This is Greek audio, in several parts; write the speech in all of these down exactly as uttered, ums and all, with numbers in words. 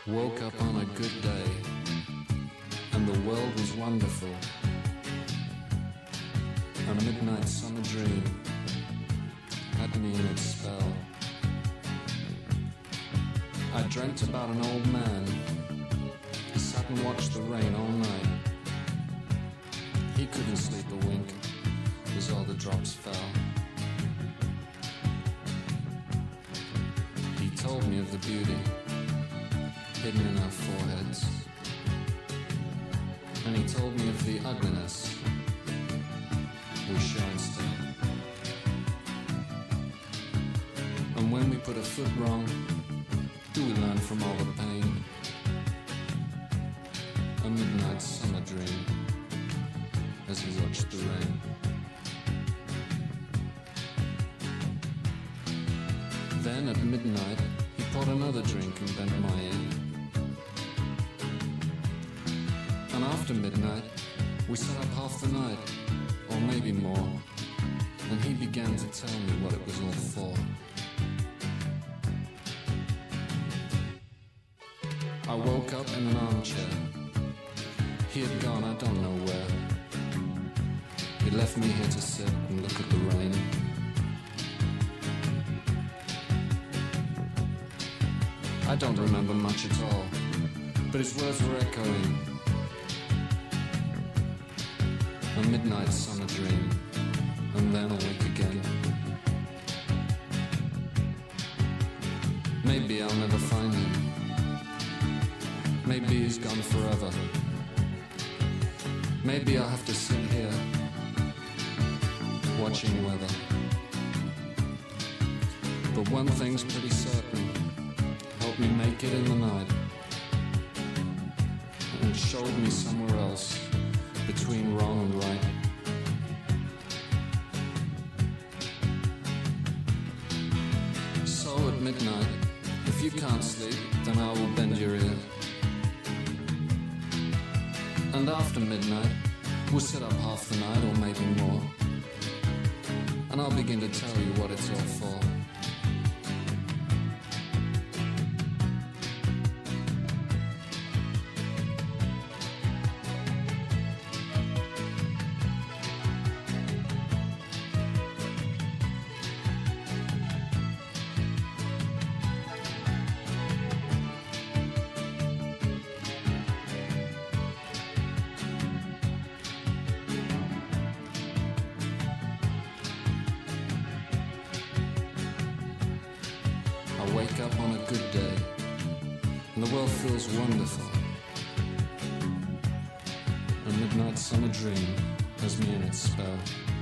Woke up on a good day, and the world was wonderful. A midnight summer dream had me in its spell. I dreamt about an old man who sat and watched the rain all night. He couldn't sleep a wink as all the drops fell. He told me of the beauty hidden in our foreheads, and he told me of the ugliness we show instead. And when we put a foot wrong, do we learn from all the pain? A midnight summer dream as he watched the rain. Then at midnight he poured another drink and bent my ear. And after midnight we sat up half the night, or maybe more, and he began to tell me what it was all for. I woke up in an armchair. He had gone I don't know where. He left me here to sit and look at the rain. I don't remember much at all, but his words were echoing. A midnight summer dream, and then awake again. Maybe I'll never find him. Maybe he's gone forever. Maybe I'll have to sit here, watching weather. But one thing's pretty certain, help me make it in the night, and showed me somewhere else, between wrong and right. So at midnight, if you can't sleep, then I will bend your ear. And after midnight, we'll sit up half the night or maybe more, and I'll begin to tell you what it's all for. Wake up on a good day, and the world feels wonderful. A midnight summer dream has me in its spell.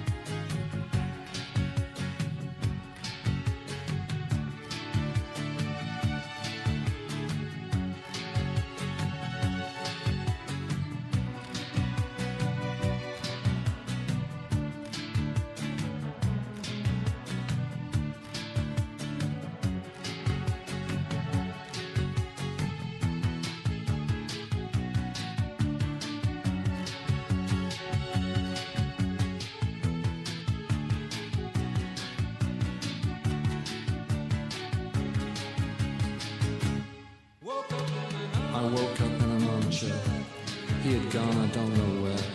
I woke up in an armchair. He had gone I don't know where.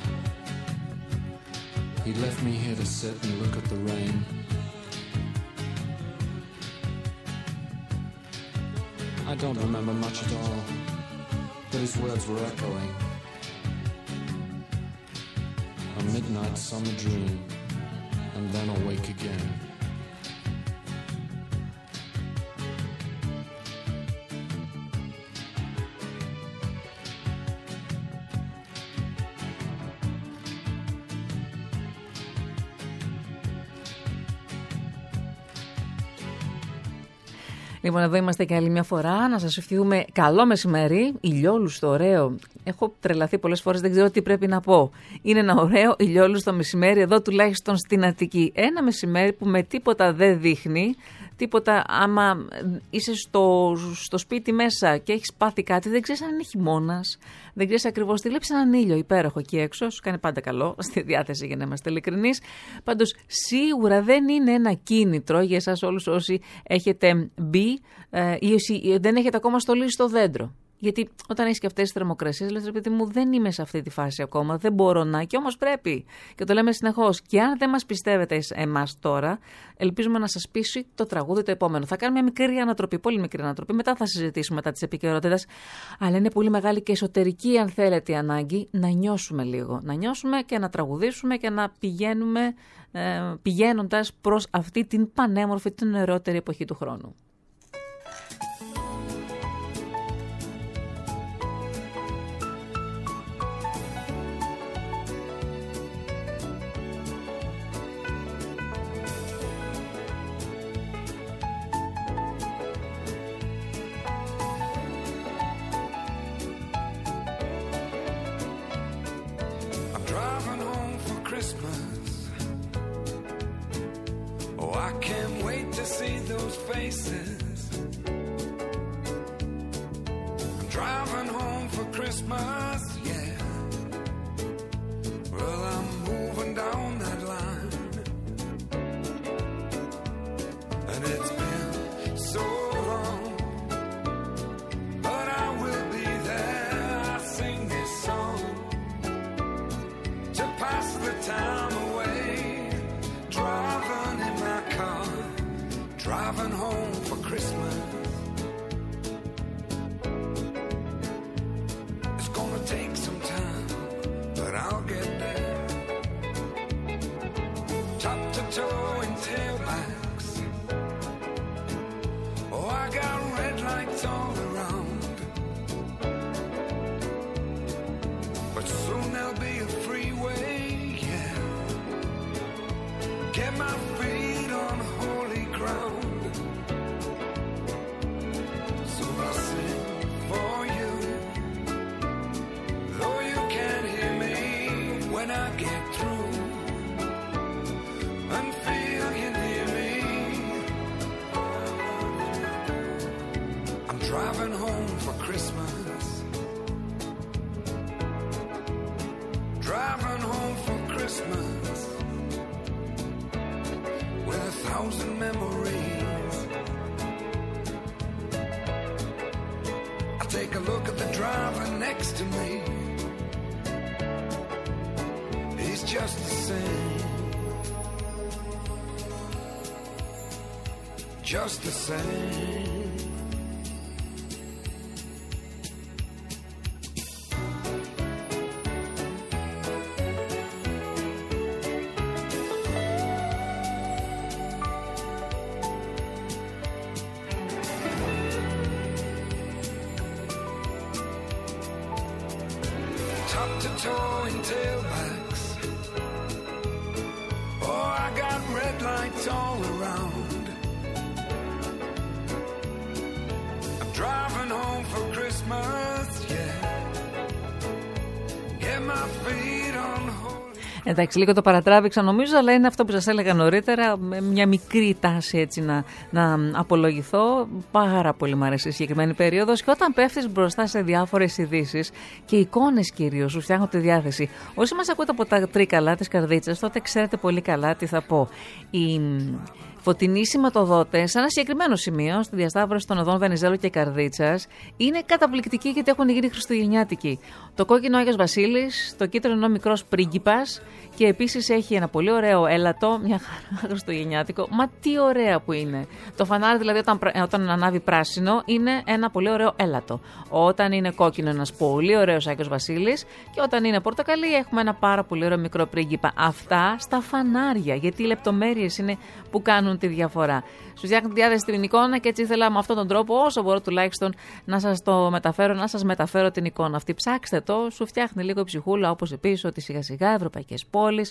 He left me here to sit and look at the rain. I don't remember much at all, but his words were echoing. A midnight summer dream, and then awake again. Λοιπόν, εδώ είμαστε και άλλη μια φορά. Να σας ευχηθούμε καλό μεσημέρι, ηλιόλουστο, ωραίο. Έχω τρελαθεί πολλές φορές, δεν ξέρω τι πρέπει να πω. Είναι ένα ωραίο ηλιόλουστο μεσημέρι εδώ, τουλάχιστον στην Αττική. Ένα μεσημέρι που με τίποτα δεν δείχνει, τίποτα. Άμα είσαι στο, στο σπίτι μέσα και έχεις πάθει κάτι, δεν ξέρεις αν είναι χειμώνας, δεν ξέρεις ακριβώς τι. Βλέπεις έναν ήλιο υπέροχο εκεί έξω, σου κάνει πάντα καλό στη διάθεση για να είμαστε ειλικρινείς. Πάντως, σίγουρα δεν είναι ένα κίνητρο για εσάς όλους όσοι έχετε μπει ε, ή όσοι δεν έχετε ακόμα στολίσει στο δέντρο. Γιατί όταν έχεις και αυτές τις θερμοκρασίες, λες ρε παιδί μου, δεν είμαι σε αυτή τη φάση ακόμα, δεν μπορώ να, και όμως πρέπει. Και το λέμε συνεχώς. Και αν δεν μας πιστεύετε εμάς τώρα, ελπίζουμε να σας πείσει το τραγούδι το επόμενο. Θα κάνουμε μια μικρή ανατροπή, πολύ μικρή ανατροπή, μετά θα συζητήσουμε μετά της επικαιρότητας. Αλλά είναι πολύ μεγάλη και εσωτερική, αν θέλετε, η ανάγκη να νιώσουμε λίγο. Να νιώσουμε και να τραγουδήσουμε και να πηγαίνουμε, ε, πηγαίνοντας προς αυτή την πανέμορφη, την ωραιότερη εποχή του χρόνου. Faces. I'm driving home for Christmas, yeah. Well, I'm moving down that line, and it's been so long, but I will be there. I sing this song to pass the time away, driving in my car. Driving home for Christmas. It's gonna take some time, but I'll get there. Top to toe in tailbacks. Oh, I got red lights all around, but soon there'll be a freeway, yeah. Get my feet on holy ground. Driving home for Christmas. Driving home for Christmas with a thousand memories. I take a look at the driver next to me. He's just the same. Just the same. Εντάξει, λίγο το παρατράβηξα νομίζω, αλλά είναι αυτό που σας έλεγα νωρίτερα, με μια μικρή τάση έτσι να, να απολογηθώ. Πάρα πολύ μου αρέσει η συγκεκριμένη περίοδος, και όταν πέφτεις μπροστά σε διάφορες ειδήσεις και εικόνες κυρίως σου φτιάχνουν τη διάθεση. Όσοι μας ακούτε από τα τρίκαλα της Καρδίτσας, τότε ξέρετε πολύ καλά τι θα πω. Η φωτεινοί σηματοδότες σε ένα συγκεκριμένο σημείο, στη διασταύρωση των οδών Βενιζέλου και Καρδίτσας, είναι καταπληκτικοί γιατί έχουν γίνει χριστουγεννιάτικοι. Το κόκκινο Άγιος Βασίλης, το κίτρινο ο Μικρός Πρίγκιπας, και επίσης έχει ένα πολύ ωραίο έλατο, μια χαρά χριστουγεννιάτικο. Μα τι ωραία που είναι. Το φανάρι δηλαδή όταν, όταν ανάβει πράσινο είναι ένα πολύ ωραίο έλατο. Όταν είναι κόκκινο ένας πολύ ωραίος Άγιος Βασίλης, και όταν είναι πορτοκαλί έχουμε ένα πάρα πολύ ωραίο Μικρό Πρίγκιπα. Αυτά στα φανάρια, γιατί οι λεπτομέρειες είναι που κάνουν τη διαφορά. Σου φτιάχνει τη διάθεση στην εικόνα, και έτσι ήθελα με αυτόν τον τρόπο, όσο μπορώ τουλάχιστον, να σας το μεταφέρω, να σας μεταφέρω την εικόνα αυτή. Ψάξτε το, σου φτιάχνει λίγο η ψυχούλα, όπως επίσης ότι σιγά σιγά ευρωπαϊκές πόλεις,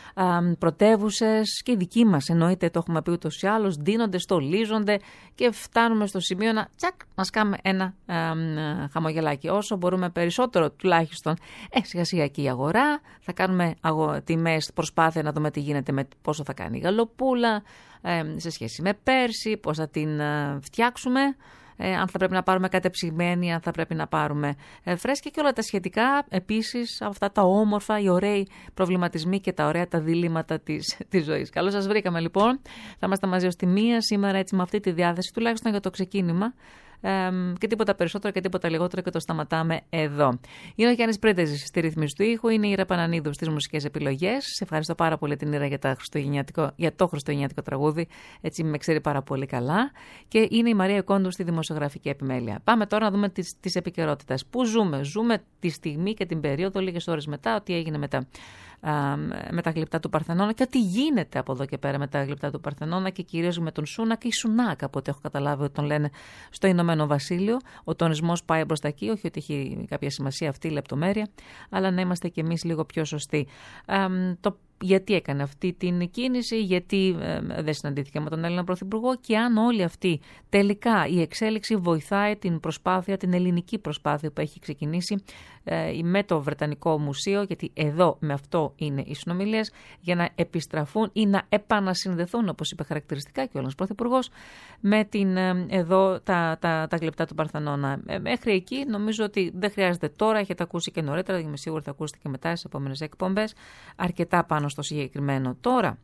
πρωτεύουσες και οι δικοί μας εννοείται, το έχουμε πει ούτως ή άλλως, ντύνονται, στολίζονται και φτάνουμε στο σημείο να τσακ, να σκάμε ένα α, α, χαμογελάκι. Όσο μπορούμε περισσότερο τουλάχιστον, ε, σιγά σιγά και η αγορά, θα κάνουμε αγο, τιμές, προσπάθεια να δούμε τι γίνεται, με πόσο θα κάνει η γαλοπούλα, ε, σε σχέση με πέρσι, πώς θα την α, φτιάξουμε. Ε, αν θα πρέπει να πάρουμε κατεψυγμένη, αν θα πρέπει να πάρουμε ε, φρέσκια και όλα τα σχετικά. Επίσης, αυτά τα όμορφα, οι ωραίοι προβληματισμοί και τα ωραία τα διλήμματα της, της ζωής. Καλώς σας βρήκαμε λοιπόν. Θα είμαστε μαζί ως τη μία σήμερα, έτσι με αυτή τη διάθεση, τουλάχιστον για το ξεκίνημα. Ε, και τίποτα περισσότερο και τίποτα λιγότερο και το σταματάμε εδώ. Είναι ο Γιάννης Πρέντεζης στη ρύθμιση του ήχου, είναι η Ήρα Πανανίδου στις μουσικές επιλογές. Σε ευχαριστώ πάρα πολύ την Ήρα για, τα για το χριστουγεννιάτικο τραγούδι, έτσι με ξέρει πάρα πολύ καλά. Και είναι η Μαρία Κόντου στη δημοσιογραφική επιμέλεια. Πάμε τώρα να δούμε τις, τις επικαιρότητες. Πού ζούμε? Ζούμε τη στιγμή και την περίοδο, λίγες ώρες μετά, ότι έγινε μετά. Με τα γλυπτά του Παρθενώνα και τι γίνεται από εδώ και πέρα με τα γλυπτά του Παρθενώνα και κυρίως με τον Σούνακ ή Σουνάκ, από ό,τι έχω καταλάβει ότι τον λένε στο Ηνωμένο Βασίλειο. Ο τονισμός πάει μπροστά εκεί, όχι ότι έχει κάποια σημασία αυτή η λεπτομέρεια, αλλά να είμαστε κι εμείς λίγο πιο σωστοί. Α, το γιατί έκανε αυτή την κίνηση, γιατί ε, δεν συναντήθηκε με τον Έλληνα Πρωθυπουργό και αν όλη αυτή τελικά η εξέλιξη βοηθάει την προσπάθεια, την ελληνική προσπάθεια που έχει ξεκινήσει ε, με το Βρετανικό Μουσείο, γιατί εδώ με αυτό είναι οι συνομιλίες, για να επιστραφούν ή να επανασυνδεθούν, όπως είπε χαρακτηριστικά και ο Έλληνας Πρωθυπουργός, με την, ε, εδώ τα, τα, τα γλυπτά του Παρθενώνα. Ε, μέχρι εκεί νομίζω ότι δεν χρειάζεται τώρα, έχετε ακούσει και νωρίτερα, είμαι σίγουρη θα ακούσετε και μετά στις επόμενες εκπομπές, αρκετά πάνω στο συγκεκριμένο. Τώρα,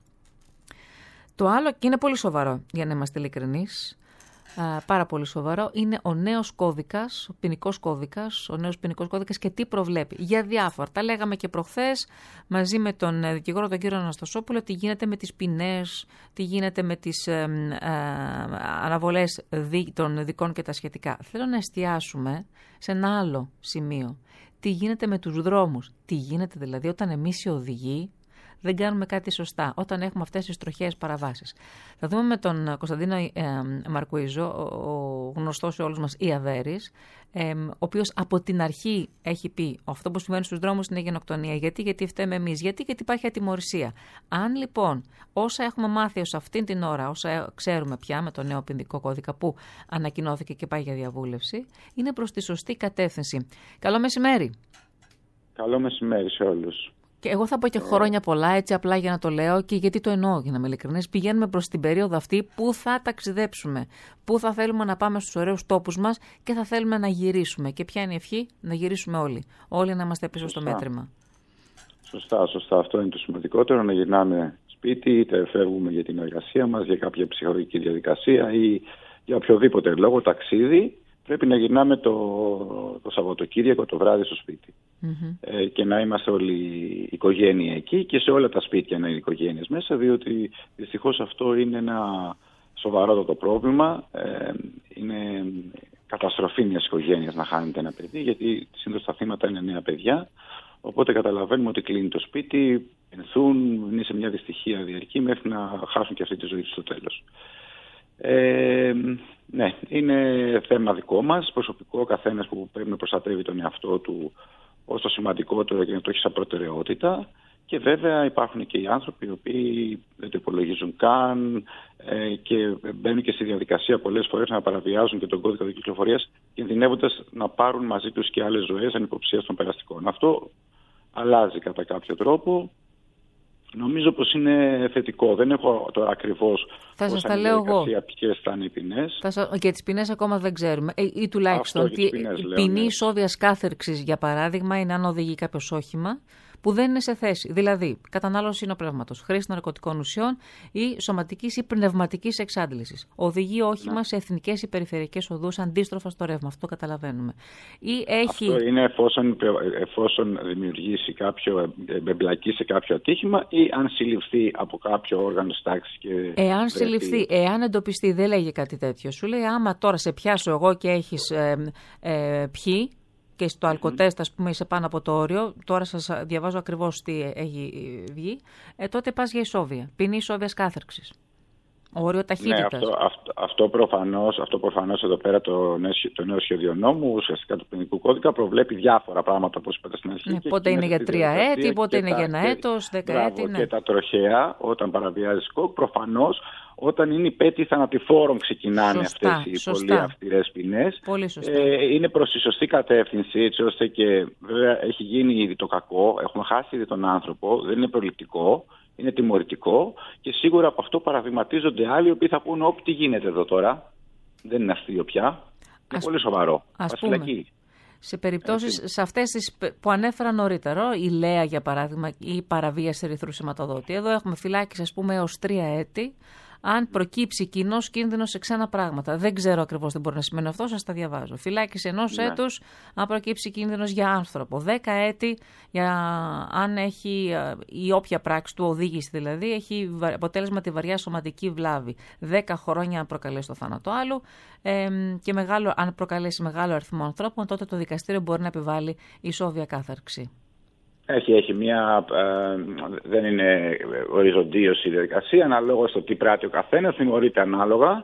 το άλλο, και είναι πολύ σοβαρό για να είμαστε ειλικρινείς, α, πάρα πολύ σοβαρό, είναι ο νέος κώδικας, ο ποινικός κώδικας, ο νέος ποινικός κώδικας και τι προβλέπει. Για διάφορα. Τα λέγαμε και προχθές μαζί με τον δικηγόρο τον κύριο Αναστασόπουλο, τι γίνεται με τις ποινές, τι γίνεται με τις ε, ε, αναβολές δι, των δικών και τα σχετικά. Θέλω να εστιάσουμε σε ένα άλλο σημείο. Τι γίνεται με τους δρόμους. Τι γίνεται δηλαδή όταν εμείς οι οδηγοί δεν κάνουμε κάτι σωστά, όταν έχουμε αυτές τις τροχαίες παραβάσεις. Θα δούμε με τον Κωνσταντίνο ε, Μαρκουίζο, ο, ο γνωστός σε όλους μας Ιαδέρης, ε, ο οποίος από την αρχή έχει πει αυτό που συμβαίνει στους δρόμους είναι γενοκτονία. Γιατί, γιατί φταίμε εμείς, γιατί, γιατί υπάρχει ατιμωρησία. Αν λοιπόν όσα έχουμε μάθει ως αυτήν την ώρα, όσα ξέρουμε πια με το νέο ποινικό κώδικα που ανακοινώθηκε και πάει για διαβούλευση, είναι προς τη σωστή κατεύθυνση. Καλό μεσημέρι. Καλό μεσημέρι σε όλους. Και εγώ θα πω και χρόνια πολλά, έτσι απλά για να το λέω και γιατί το εννοώ, για να είμαι ειλικρινής. Πηγαίνουμε προς την περίοδο αυτή που θα ταξιδέψουμε, που θα θέλουμε να πάμε στους ωραίους τόπους μας και θα θέλουμε να γυρίσουμε. Και ποια είναι η ευχή? Να γυρίσουμε όλοι. Όλοι να είμαστε πίσω σωστά στο μέτρημα. Σωστά, σωστά. Αυτό είναι το σημαντικότερο, να γυρνάμε σπίτι, είτε φεύγουμε για την εργασία μας, για κάποια ψυχολογική διαδικασία ή για οποιοδήποτε λόγο, ταξίδι. Πρέπει να γυρνάμε το, το Σαββατοκύριακο το βράδυ στο σπίτι. Mm-hmm. Ε, και να είμαστε όλοι η οικογένεια εκεί και σε όλα τα σπίτια να είναι οικογένειες μέσα, διότι δυστυχώς αυτό είναι ένα σοβαρότατο πρόβλημα. Ε, είναι καταστροφή μιας οικογένειας να χάνεται ένα παιδί, γιατί συνήθως τα θύματα είναι νέα παιδιά. Οπότε καταλαβαίνουμε ότι κλείνει το σπίτι, ενθούν, είναι σε μια δυστυχία διαρκή μέχρι να χάσουν και αυτή τη ζωή τους στο τέλος. Ε, ναι, είναι θέμα δικό μας, προσωπικό, ο καθένας που πρέπει να προστατεύει τον εαυτό του ως το σημαντικότερο και να το έχει σαν προτεραιότητα. Και βέβαια υπάρχουν και οι άνθρωποι οι οποίοι δεν το υπολογίζουν καν ε, και μπαίνουν και στη διαδικασία πολλές φορές να παραβιάζουν και τον κώδικα κυκλοφορίας, κινδυνεύοντας να πάρουν μαζί τους και άλλες ζωές ανυποψίας των περαστικών. Αυτό αλλάζει κατά κάποιο τρόπο. Νομίζω πως είναι θετικό. Δεν έχω τώρα ακριβώς θα σας τα λέω εγώ. Ποιες θα είναι οι ποινές. Θα, και τις ποινές ακόμα δεν ξέρουμε. Ε, ή τουλάχιστον η ποινή ισόβιας κάθερξης, για παράδειγμα, είναι αν οδηγεί κάποιος όχημα που δεν είναι σε θέση. Δηλαδή, κατανάλωση υνοπνεύματος, χρήση ναρκωτικών ουσιών ή σωματικής ή πνευματικής εξάντλησης. Οδηγεί όχημα ναι. σε εθνικές ή περιφερειακές οδούς αντίστροφα στο ρεύμα. Αυτό καταλαβαίνουμε. Ή έχει... Αυτό είναι εφόσον, εφόσον δημιουργήσει κάποιο, εμπλακεί σε κάποιο ατύχημα ή αν συλληφθεί από κάποιο όργανο της τάξης. Και εάν συλληφθεί, εάν εντοπιστεί, δεν λέγει κάτι τέτοιο. Σου λέει άμα τώρα σε πιάσω εγώ και έχεις ε, ε, πιει, και στο αλκοτέστ, ας πούμε, είσαι πάνω από το όριο, τώρα σας διαβάζω ακριβώς τι έχει βγει, ε, τότε πας για ισόβια. Ποινή ισόβιας κάθερξης. Όριο ταχύτητας. Ναι, αυτό, αυτό, αυτό, προφανώς, αυτό προφανώς εδώ πέρα το νέο, το νέο σχέδιο νόμου, ουσιαστικά του ποινικού κώδικα, προβλέπει διάφορα πράγματα, όπως είπατε στην αρχή. Ναι, πότε είναι για τρία έτη, πότε είναι για ένα έτος, δέκα έτη. Ναι. Και τα τροχαία, όταν παραβιάζει ΚΟΚ, προφανώς όταν είναι υπέτη θανατηφόρων ξεκινάνε σωστά, αυτές οι σωστά. πολύ αυστηρές ποινές. Πολύ σωστά. Ε, είναι προς τη σωστή κατεύθυνση, έτσι ώστε και βέβαια έχει γίνει ήδη το κακό, έχουμε χάσει ήδη τον άνθρωπο, δεν είναι προληπτικό. Είναι τιμωρητικό και σίγουρα από αυτό παραδειγματίζονται άλλοι οι οποίοι θα πούνε όπ, τι γίνεται εδώ τώρα. Δεν είναι αστείο πια. Είναι ας, πολύ σοβαρό. Ας πούμε, σε περιπτώσεις, Έτσι. σε αυτές τις που ανέφερα νωρίτερα, η Λέα για παράδειγμα ή η παραβίαση ερυθρού σηματοδότη. Εδώ έχουμε φυλάκιση ας πούμε έως τρία έτη, αν προκύψει κοινός κίνδυνος σε ξένα πράγματα. Δεν ξέρω ακριβώς τι μπορεί να σημαίνει αυτό, σας τα διαβάζω. Φυλάκιση ενός Ναι. έτους, αν προκύψει κίνδυνος για άνθρωπο. Δέκα έτη, για, αν έχει η όποια πράξη του, οδήγηση δηλαδή, έχει αποτέλεσμα τη βαριά σωματική βλάβη. Δέκα χρόνια αν προκαλέσει το θάνατο άλλου ε, και μεγάλο, αν προκαλέσει μεγάλο αριθμό ανθρώπων, τότε το δικαστήριο μπορεί να επιβάλλει ισόβια κάθαρξη. Έχει, έχει μια, ε, δεν είναι οριζοντίως η διαδικασία, αναλόγως στο τι πράττει ο καθένας, τιμωρείται ανάλογα.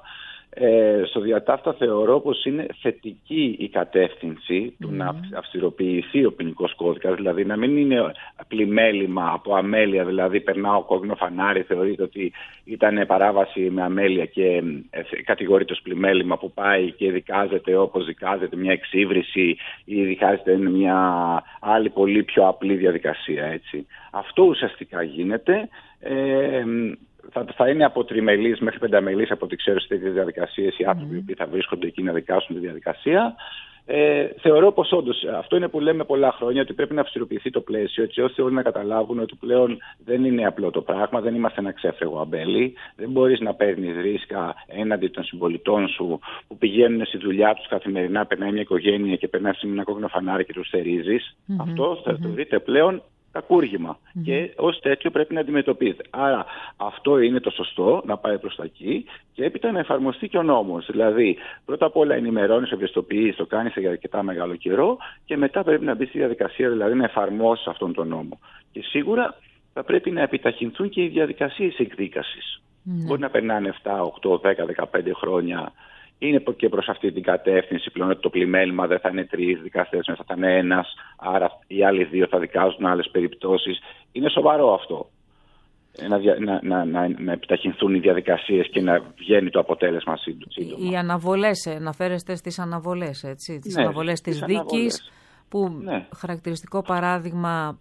Ε, στο διατάφτα θεωρώ πως είναι θετική η κατεύθυνση mm. του να αυστηροποιηθεί ο ποινικός κώδικας, δηλαδή να μην είναι πλημέλημα από αμέλεια, δηλαδή περνάω κόκκινο φανάρι, θεωρείται ότι ήταν παράβαση με αμέλεια και ε, κατηγορείται ως πλημέλημα που πάει και δικάζεται όπως δικάζεται μια εξύβριση ή δικάζεται μια άλλη πολύ πιο απλή διαδικασία. Έτσι. Αυτό ουσιαστικά γίνεται. Ε, Θα, θα είναι από τριμελής μέχρι πενταμελής, από ό,τι ξέρω, σε τέτοιες διαδικασίες οι άνθρωποι mm. που θα βρίσκονται εκεί να δικάσουν τη διαδικασία. Ε, θεωρώ πως όντως αυτό είναι που λέμε πολλά χρόνια, ότι πρέπει να αυστηροποιηθεί το πλαίσιο, έτσι ώστε όλοι να καταλάβουν ότι πλέον δεν είναι απλό το πράγμα, δεν είμαστε ένα ξέφρεγο αμπέλι. Δεν μπορείς να παίρνεις ρίσκα έναντι των συμπολιτών σου που πηγαίνουν στη δουλειά τους καθημερινά, περνάει μια οικογένεια και περνάει σε ένα κόκκινο φανάρι και τους θερίζεις. Mm-hmm. Αυτό θα το δείτε πλέον κακούργημα mm-hmm. και ως τέτοιο πρέπει να αντιμετωπίζεται. Άρα αυτό είναι το σωστό, να πάει προς τα εκεί και έπειτα να εφαρμοστεί και ο νόμος. Δηλαδή πρώτα απ' όλα ενημερώνεις, ευαισθητοποιείς, το κάνεις για αρκετά μεγάλο καιρό και μετά πρέπει να μπει στη διαδικασία, δηλαδή να εφαρμόσεις αυτόν τον νόμο. Και σίγουρα θα πρέπει να επιταχυνθούν και οι διαδικασίες εκδίκασης. Mm-hmm. Μπορεί να περνάνε επτά, οκτώ, δέκα, δεκαπέντε χρόνια. Είναι και προς αυτή την κατεύθυνση πλέον ότι το πλημέλημα δεν θα είναι τρεις δικαστές, μέσα θα είναι ένας, άρα οι άλλοι δύο θα δικάζουν άλλες περιπτώσεις. Είναι σοβαρό αυτό. Να, να, να, να, να επιταχυνθούν οι διαδικασίες και να βγαίνει το αποτέλεσμα σύντομα. Οι αναβολές, αναφέρεστε στις αναβολές, έτσι, τις ναι, αναβολές της δίκης, αναβολές. Που ναι. Χαρακτηριστικό παράδειγμα...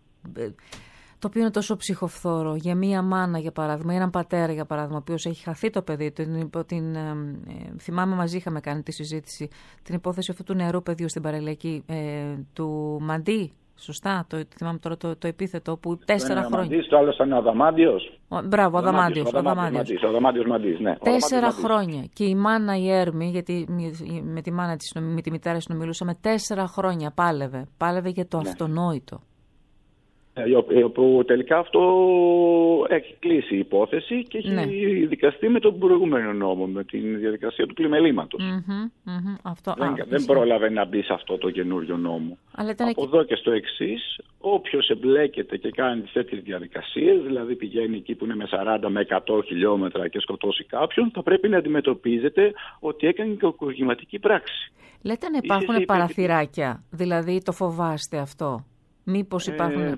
Το οποίο είναι τόσο ψυχοφθόρο για μία μάνα, για παράδειγμα, ή έναν πατέρα, για παράδειγμα, ο οποίος έχει χαθεί το παιδί του. Την, την, ε, θυμάμαι, μαζί είχαμε κάνει τη συζήτηση, την υπόθεση αυτού του νεαρού παιδιού στην παραλιακή ε, του Μαντί. Σωστά, το, θυμάμαι τώρα το, το επίθετο που τέσσερα χρόνια. Μαντής, το άλλο ήταν ο Αδαμάντιος. Ο, μπράβο, ο Αδαμάντιος. Ο Αδαμάντιος, ο Αδαμάντιος Μαντής, ναι. Τέσσερα χρόνια. Και η μάνα η Έρμη, γιατί με τη, μάνα της, με τη μητέρα συνομιλούσαμε, τέσσερα χρόνια πάλευε. Πάλευε για το ναι. αυτονόητο. Όπου τελικά αυτό έχει κλείσει η υπόθεση και έχει ναι. δικαστεί με τον προηγούμενο νόμο, με τη διαδικασία του πλημελήματος. Mm-hmm, mm-hmm, αυτό, δεν, α, δεν πρόλαβε να μπει σε αυτό το καινούριο νόμο. Αλλά από εκεί... εδώ και στο εξής, όποιος εμπλέκεται και κάνει τέτοιες διαδικασίες, δηλαδή πηγαίνει εκεί που είναι με σαράντα με εκατό χιλιόμετρα και σκοτώσει κάποιον, θα πρέπει να αντιμετωπίζεται ότι έκανε κακουργηματική πράξη. Λέτε να υπάρχουν Είσαι παραθυράκια, δηλαδή το φοβάστε αυτό? Μήπως υπάρχουν... Ε,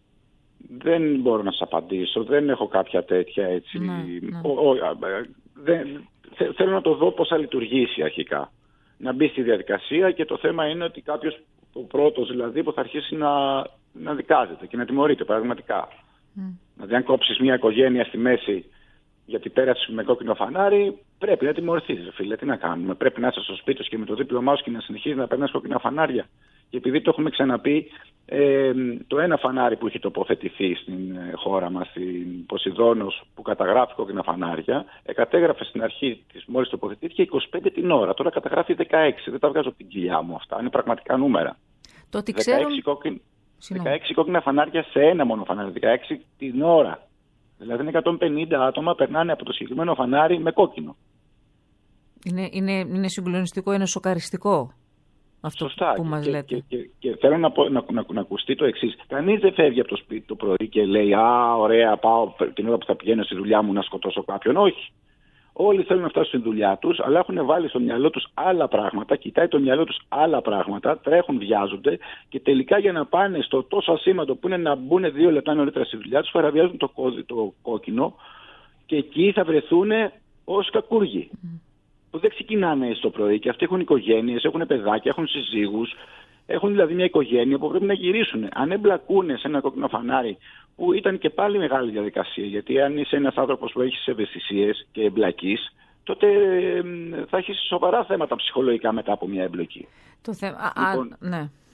δεν μπορώ να σας απαντήσω, δεν έχω κάποια τέτοια έτσι... Ναι, ναι. Ο, ο, δεν, θε, θέλω να το δω πώς θα λειτουργήσει αρχικά. Να μπει στη διαδικασία και το θέμα είναι ότι κάποιος, ο πρώτος δηλαδή, που θα αρχίσει να, να δικάζεται και να τιμωρείται πραγματικά. Mm. Δηλαδή αν κόψεις μια οικογένεια στη μέση γιατί πέρασε με κόκκινο φανάρι, πρέπει να τιμωρηθείς, φίλε, τι να κάνουμε. Πρέπει να είσαι στο σπίτι σου και με το δίπλωμά σου και να συνεχίζεις να περνάς κόκκινα φανάρια. Και επειδή το έχουμε ξαναπεί, ε, το ένα φανάρι που είχε τοποθετηθεί στην χώρα μας, στην Ποσειδώνος, που καταγράφει κόκκινα φανάρια, ε, κατέγραφε στην αρχή της μόλις τοποθετήθηκε είκοσι πέντε την ώρα. Τώρα καταγράφει δεκαέξι. Δεν τα βγάζω από την κοιλιά μου αυτά. Είναι πραγματικά νούμερα. Το ότι ξέρουν... κόκκιν... δεκαέξι κόκκινα φανάρια σε ένα μόνο φανάρι. δεκαέξι την ώρα. Δηλαδή είναι εκατόν πενήντα άτομα περνάνε από το συγκεκριμένο φανάρι με κόκκινο. Είναι, είναι, είναι συγκλονιστικό, είναι σοκαριστικό αυτό. Σωστά, που και, μας και, λέτε. Και, και, και θέλω να, πω, να, να, να ακουστεί το εξής. Κανείς δεν φεύγει από το σπίτι το πρωί και λέει «Α, ωραία, πάω την ώρα που θα πηγαίνω στη δουλειά μου να σκοτώσω κάποιον». Όχι. Όλοι θέλουν να φτάσουν στη δουλειά τους, αλλά έχουν βάλει στο μυαλό τους άλλα πράγματα, κοιτάει το μυαλό τους άλλα πράγματα, τρέχουν, βιάζονται και τελικά για να πάνε στο τόσο ασήμαντο που είναι να μπουν δύο λεπτά νωρίτερα στη δουλειά τους, παραβιάζουν το, κώδι, το κόκκινο και εκεί θα βρεθούν ως κακούργοι. Mm. Που δεν ξεκινάνε στο πρωί και αυτοί έχουν οικογένειες, έχουν παιδάκια, έχουν συζύγους, έχουν δηλαδή μια οικογένεια που πρέπει να γυρίσουν. Αν εμπλακούν σε ένα κόκκινο φανάρι, που ήταν και πάλι μεγάλη διαδικασία, γιατί αν είσαι ένας άνθρωπος που έχεις ευαισθησίες και εμπλακείς, τότε θα έχεις σοβαρά θέματα ψυχολογικά μετά από μια εμπλοκή. Το θέμα. Λοιπόν, α, ναι.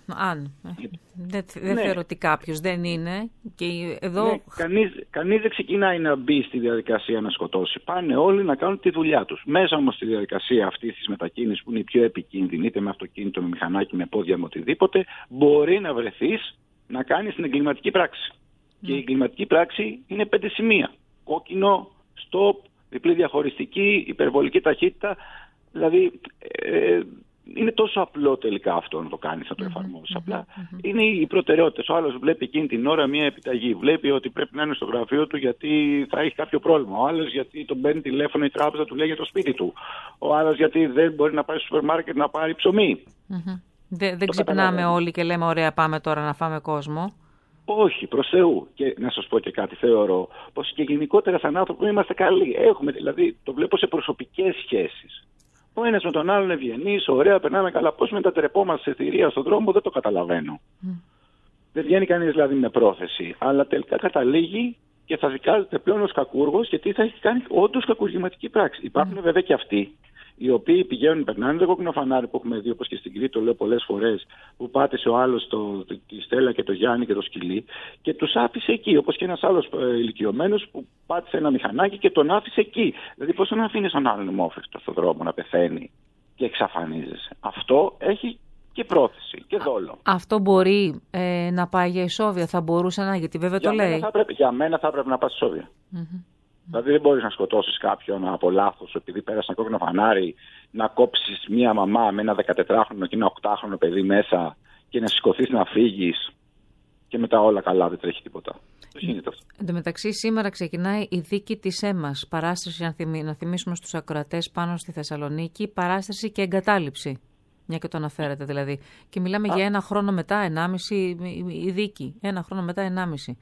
Αν. Δεν δε ναι. θεωρώ ότι κάποιος δεν είναι. Και εδώ... ναι, κανείς, κανείς δεν ξεκινάει να μπει στη διαδικασία να σκοτώσει. Πάνε όλοι να κάνουν τη δουλειά τους. Μέσα όμως στη διαδικασία αυτή της μετακίνησης που είναι η πιο επικίνδυνη, είτε με αυτοκίνητο, με μηχανάκι, με πόδια, με οτιδήποτε, μπορεί να βρεθείς να κάνεις την εγκληματική πράξη. Mm. Και η εγκληματική πράξη είναι πέντε σημεία. Κόκκινο, stop, διπλή διαχωριστική, υπερβολική ταχύτητα. Δηλαδή, ε, είναι τόσο απλό τελικά αυτό να το κάνεις, να το εφαρμόσεις. Mm-hmm, Απλά mm-hmm. είναι οι προτεραιότητες. Ο άλλος βλέπει εκείνη την ώρα μια επιταγή. Βλέπει ότι πρέπει να είναι στο γραφείο του γιατί θα έχει κάποιο πρόβλημα. Ο άλλος γιατί τον παίρνει τηλέφωνο η τράπεζα του λέει για το σπίτι του. Ο άλλος γιατί δεν μπορεί να πάει στο σούπερ μάρκετ να πάρει ψωμί. Mm-hmm. Δεν, δεν ξυπνάμε όλοι και λέμε ωραία πάμε τώρα να φάμε κόσμο. Όχι, προς Θεού. Και να σας πω και κάτι, θεωρώ πως και γενικότερα σαν άνθρωποι είμαστε καλοί. Έχουμε, δηλαδή, το βλέπω σε προσωπικές σχέσεις. Ο ένας με τον άλλον ευγενής, ωραία, περνάμε καλά. Πώς μετατρεπόμαστε σε θηρία στον δρόμο, δεν το καταλαβαίνω. Mm. Δεν βγαίνει κανείς δηλαδή με πρόθεση. Αλλά τελικά καταλήγει και θα δικάζεται πλέον ως κακούργος γιατί θα έχει κάνει όντως κακουργηματική πράξη. Υπάρχουν mm. βέβαια και αυτοί οι οποίοι πηγαίνουν, περνάνε το κόκκινο φανάρι που έχουμε δει, όπως και στην Κρήτη, το λέω πολλές φορές, που πάτησε ο άλλος το, τη Στέλλα και το Γιάννη και το σκυλί και τους άφησε εκεί. Όπως και ένας άλλος ε, ηλικιωμένος που πάτησε ένα μηχανάκι και τον άφησε εκεί. Δηλαδή, πώς να αφήνεις τον άλλον μόφευτο στον δρόμο να πεθαίνει και εξαφανίζεσαι. Αυτό έχει και πρόθεση και δόλο. Αυτό μπορεί ε, να πάει για ισόβια, θα μπορούσε να, γιατί βέβαια για το λέει. Θα πρέπει, για μένα θα πρέπει να πάει ισόβια. Mm-hmm. Δηλαδή δεν μπορείς να σκοτώσεις κάποιον από λάθος επειδή πέρασε ένα κόκκινο φανάρι, να κόψεις μία μαμά με ένα δεκατετράχρονο και ένα οκτάχρονο παιδί μέσα και να σηκωθείς να φύγεις και μετά όλα καλά, δεν τρέχει τίποτα. Δεν γίνεται αυτό. Εν τω μεταξύ, σήμερα ξεκινάει η δίκη της ΕΜΑΣ. Παράσταση, να, θυμί, να θυμίσουμε στους ακροατές πάνω στη Θεσσαλονίκη, παράσταση και εγκατάλειψη. Μια και το αναφέρετε δηλαδή. Και μιλάμε Α. για ένα χρόνο μετά, ενάμιση η δίκη. Ένα χρόνο μετά, ενάμιση.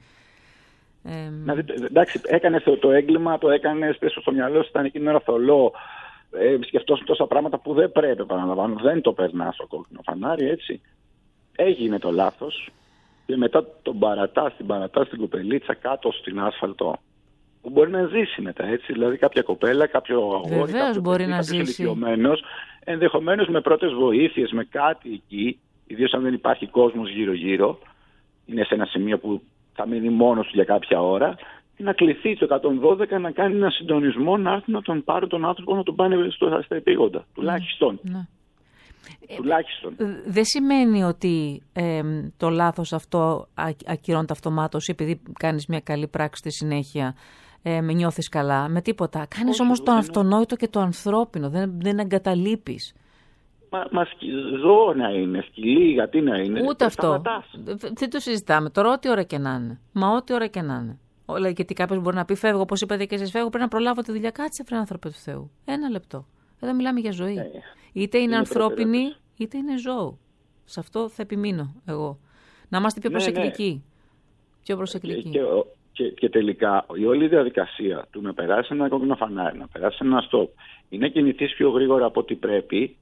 Ε, να δείτε, εντάξει, έκανε το, το έγκλημα, το έκανε στο μυαλό σου, ήταν εκείνη την ώρα θολό. Ε, σκεφτόσουν τόσα πράγματα που δεν πρέπει, επαναλαμβάνω, δεν το περνά στο κόκκινο φανάρι, έτσι. Έγινε το λάθος και μετά τον παρατά, την παρατά στην κοπελίτσα κάτω στην άσφαλτο. Που μπορεί να ζήσει μετά, έτσι. Δηλαδή κάποια κοπέλα, κάποιο αγόρι, κάποιο μπορεί να ζήσει. Ενδεχομένως με πρώτες βοήθειες, με κάτι εκεί, ιδίως αν δεν υπάρχει κόσμος γύρω-γύρω, είναι σε ένα σημείο που θα μείνει μόνος του για κάποια ώρα, να κληθεί το εκατόν δώδεκα να κάνει ένα συντονισμό, να έρθει να τον πάρει τον άνθρωπο, να τον πάνε στο, στα επίγοντα. Mm. Τουλάχιστον. Mm. Τουλάχιστον. Ε, δεν σημαίνει ότι ε, το λάθος αυτό ακυρώνεται αυτομάτως επειδή κάνεις μια καλή πράξη στη συνέχεια. Ε, με νιώθεις καλά, με τίποτα. Κάνεις όμως το αυτονόητο και το ανθρώπινο, δεν, δεν εγκαταλείπεις. Μα, μα ζώο να είναι, σκυλί, γιατί να είναι. Ούτε αυτό. Δεν το συζητάμε. Τώρα ό,τι ώρα και να είναι. Μα ό,τι ώρα και να είναι. Όλα, γιατί κάποιος μπορεί να πει φεύγω, όπως είπατε και εσείς, φεύγω, πρέπει να προλάβω τη δουλειά. Κάτσε, βρε άνθρωπε του Θεού. Ένα λεπτό. Εδώ μιλάμε για ζωή. Ε, είτε είναι, είναι ανθρώπινη, είτε είναι ζώο. Σε αυτό θα επιμείνω εγώ. Να είμαστε πιο προσεκτικοί. Ναι, ναι. Πιο προσεκτικοί. Και, και, και, και τελικά η όλη διαδικασία του να περάσει ένα κόκκινο φανάρι, να περάσει ένα στόπ, είναι κινηθείς πιο γρήγορα από ό,τι πρέπει.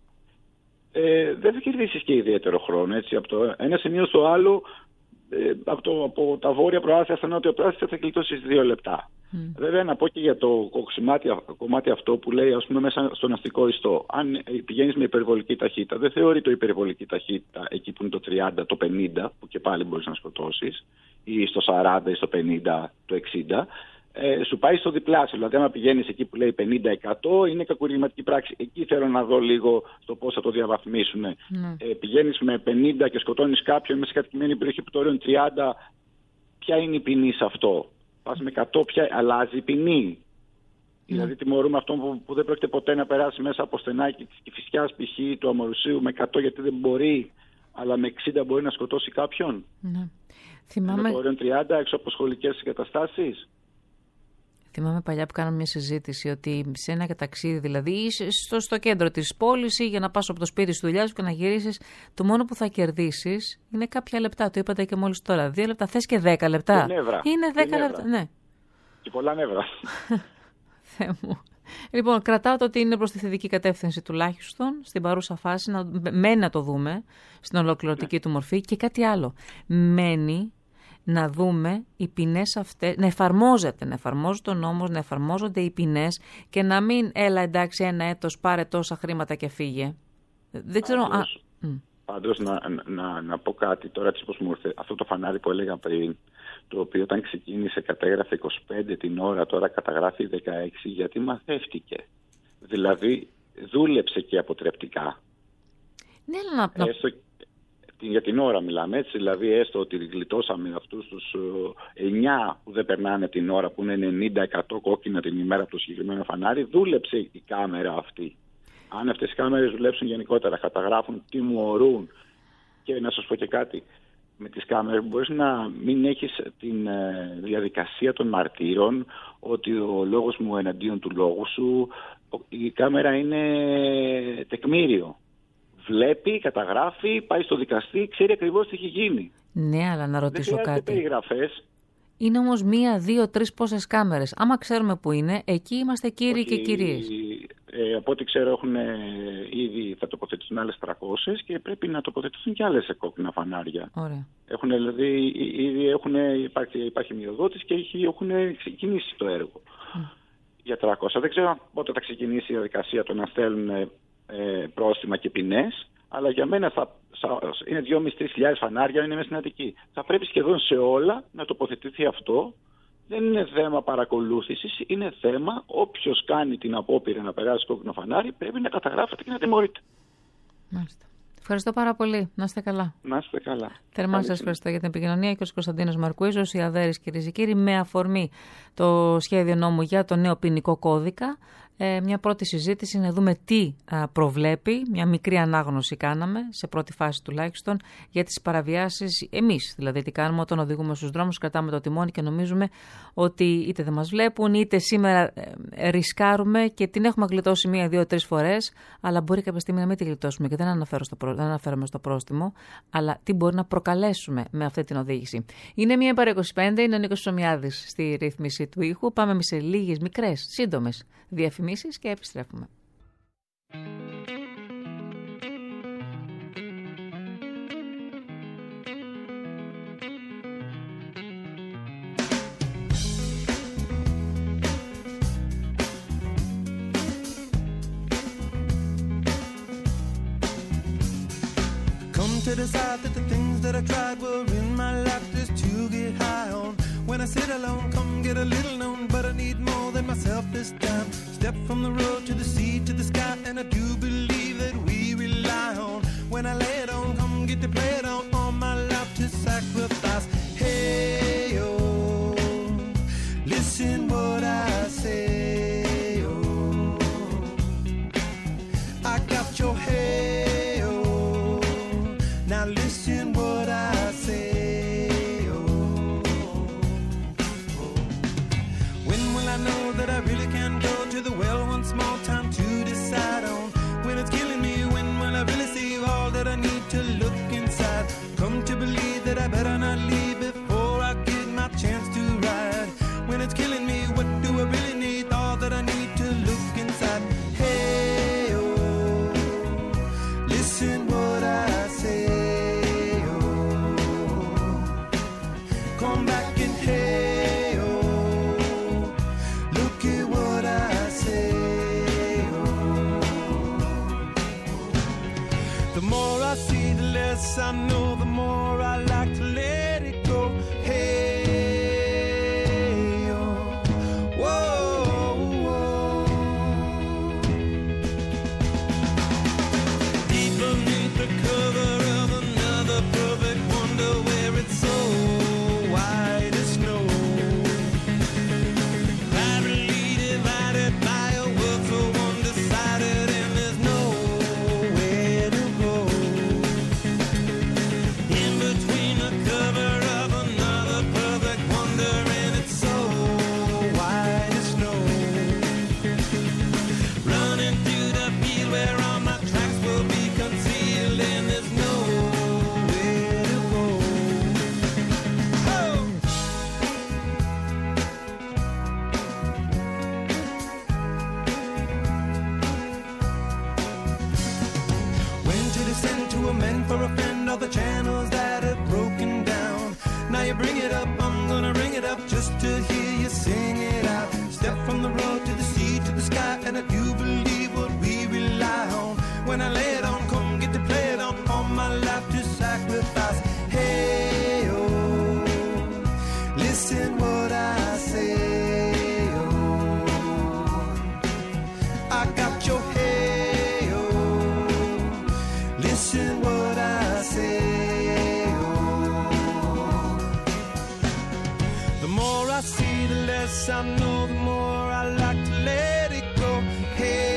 Ε, δεν θα κερδίσεις και ιδιαίτερο χρόνο. Έτσι, από το ένα σημείο στο άλλο, ε, από, το, από τα βόρεια προάστια στα νότια προάστια θα γλιτώσεις δύο λεπτά. Mm. Βέβαια, να πω και για το κομμάτι, κομμάτι αυτό που λέει, ας πούμε, μέσα στον αστικό ιστό. Αν πηγαίνεις με υπερβολική ταχύτητα, δεν θεωρεί το υπερβολική ταχύτητα εκεί που είναι το τριάντα, το πενήντα, που και πάλι μπορείς να σκοτώσεις, ή στο σαράντα ή στο πενήντα, το εξήντα. Ε, σου πάει στο διπλάσιο. Δηλαδή, άμα πηγαίνεις εκεί που λέει πενήντα εκατό, είναι κακουργηματική πράξη. Εκεί θέλω να δω λίγο το πώς θα το διαβαθμίσουν. Mm. Ε, πηγαίνεις με πενήντα και σκοτώνεις κάποιον μέσα σε κατοικημένη περιοχή που το είναι τριάντα. Ποια είναι η ποινή σε αυτό? Πας με εκατό, πια αλλάζει η ποινή. Mm. Δηλαδή, τιμωρούμε αυτόν που, που δεν πρόκειται ποτέ να περάσει μέσα από στενάκι τη Κηφισιάς, π.χ. του Αμορουσίου με εκατό γιατί δεν μπορεί, αλλά με εξήντα μπορεί να σκοτώσει κάποιον. Mm. Θυμάμαι... Με το όριο τριάντα έξω από σχολικές εγκαταστάσεις. Θυμάμαι παλιά που κάναμε μια συζήτηση ότι σε ένα ταξίδι, δηλαδή στο, στο κέντρο της πόλης ή για να πας από το σπίτι στη δουλειά σου και να γυρίσεις, το μόνο που θα κερδίσεις είναι κάποια λεπτά. Το είπατε και μόλις τώρα. Δύο λεπτά. Θες και δέκα λεπτά. Και νεύρα. Είναι δέκα λεπτά. Ναι. Και πολλά νεύρα. Θεέ μου. Λοιπόν, κρατάω το ότι είναι προς τη θετική κατεύθυνση τουλάχιστον στην παρούσα φάση. Να, μένει να το δούμε στην ολοκληρωτική ναι. του μορφή. Και κάτι άλλο. Μένει να δούμε οι ποινές αυτές, να εφαρμόζεται, να εφαρμόζεται ο νόμος, να εφαρμόζονται οι ποινές και να μην έλα εντάξει ένα έτος πάρε τόσα χρήματα και φύγε. Δεν ξέρω αν... Πάντως να, να, να πω κάτι τώρα, έτσι όπως μου ήρθε, αυτό το φανάρι που έλεγα πριν, το οποίο όταν ξεκίνησε κατέγραφε είκοσι πέντε την ώρα, τώρα καταγράφει δεκαέξι, γιατί μαθεύτηκε. Δηλαδή δούλεψε και αποτρεπτικά. Ναι, να... Έστω, για την ώρα μιλάμε, έτσι, δηλαδή έστω ότι γλιτώσαμε αυτούς τους εννιά που δεν περνάνε την ώρα, που είναι ενενήντα εκατό κόκκινα την ημέρα από το συγκεκριμένο φανάρι, δούλεψε η κάμερα αυτή. Αν αυτές οι κάμερες δουλέψουν γενικότερα, καταγράφουν, τιμωρούν. Και να σας πω και κάτι, με τις κάμερες μπορείς να μην έχεις την ε, διαδικασία των μαρτύρων, ότι ο λόγος μου εναντίον του λόγου σου. Η κάμερα είναι τεκμήριο. Βλέπει, καταγράφει, πάει στο δικαστή, ξέρει ακριβώς τι έχει γίνει. Ναι, αλλά να ρωτήσω δεν κάτι. Περιγραφές. Είναι όμως μία, δύο, τρεις πόσες κάμερες. Άμα ξέρουμε που είναι, εκεί είμαστε κύριοι Όχι, και κυρίες. Ε, από ό,τι ξέρω έχουν ε, ήδη θα τοποθετηθούν άλλες τριακόσιες και πρέπει να τοποθετηθούν και άλλες κόκκινα φανάρια. Ωραία. Έχουν, δηλαδή, ήδη έχουν, υπάρχει, υπάρχει μειοδότης και έχουν ξεκινήσει το έργο. Mm. Για τριακόσια. Δεν ξέρω πότε θα ξεκινήσει η διαδικασία το να στέλνουν ε, πρόστιμα και ποινές, αλλά για μένα θα, θα, είναι δυόμισι με τρεις χιλιάδες φανάρια, είναι μέσα στην Αττική. Θα πρέπει σχεδόν σε όλα να τοποθετηθεί αυτό. Δεν είναι θέμα παρακολούθησης, είναι θέμα όποιος κάνει την απόπειρα να περάσει κόκκινο φανάρι πρέπει να καταγράφεται και να τιμωρείται. Μάλιστα. Ευχαριστώ πάρα πολύ. Να είστε καλά. Να είστε καλά. Θερμά σας ευχαριστώ για την επικοινωνία και ο Κωνσταντίνος Μαρκουίζος, η Αδέρης, κυρίες και κύριοι, με αφορμή το σχέδιο νόμου για το νέο ποινικό κώδικα. Ε, μια πρώτη συζήτηση να δούμε τι α, προβλέπει, μια μικρή ανάγνωση κάναμε, σε πρώτη φάση τουλάχιστον, για τις παραβιάσεις εμείς. Δηλαδή τι κάνουμε όταν οδηγούμε στους δρόμους, κρατάμε το τιμόνι και νομίζουμε ότι είτε δεν μας βλέπουν, είτε σήμερα ε, ρισκάρουμε και την έχουμε γλιτώσει μία, δύο, τρεις φορές, αλλά μπορεί κάποια στιγμή να μην τη γλιτώσουμε και δεν, αναφέρω στο προ... δεν αναφέρομαι στο πρόστιμο, αλλά τι μπορεί να προκαλέσουμε με αυτή την οδήγηση. Είναι μία παρά είκοσι πέντε, είναι ο Νίκος Ψωμιάδης στη ρύθμιση του ήχου. Πάμε σε λίγες, μικρές, σύντομες διαφημίσεις και επιστρέφουμε. To decide that the things that I tried were in my life just to get high on. When I sit alone, come get a little known, but I need more than myself this time. Step from the road to the sea to the sky, and I do believe that we rely on. When I lay it on, come get to play it on, all my life to sacrifice. Hey, oh, listen what I say, oh, I got your head. Now listen what I say, oh, oh. When will I know that I really can go to the well one small time to decide on? When it's killing me, when will I really see all that I need to look inside? Come to believe that I better not leave before I get my chance to ride. When it's killing me, what do I really need? All that I need to look inside. Hey, oh, listen what I say. Come back and hey, oh, look at what I say, oh. The more I see, the less I know, the more I like to let it go. Hey, oh, whoa, whoa. Deep beneath the cover of another perfect wonder where it's so white as snow, privately divided by a world so undecided, and there's nowhere to go. In between sacrifice. Hey, oh, listen what I say. Oh, I got your hey, oh, listen what I say. Oh, the more I see, the less I know, the more I like to let it go. Hey.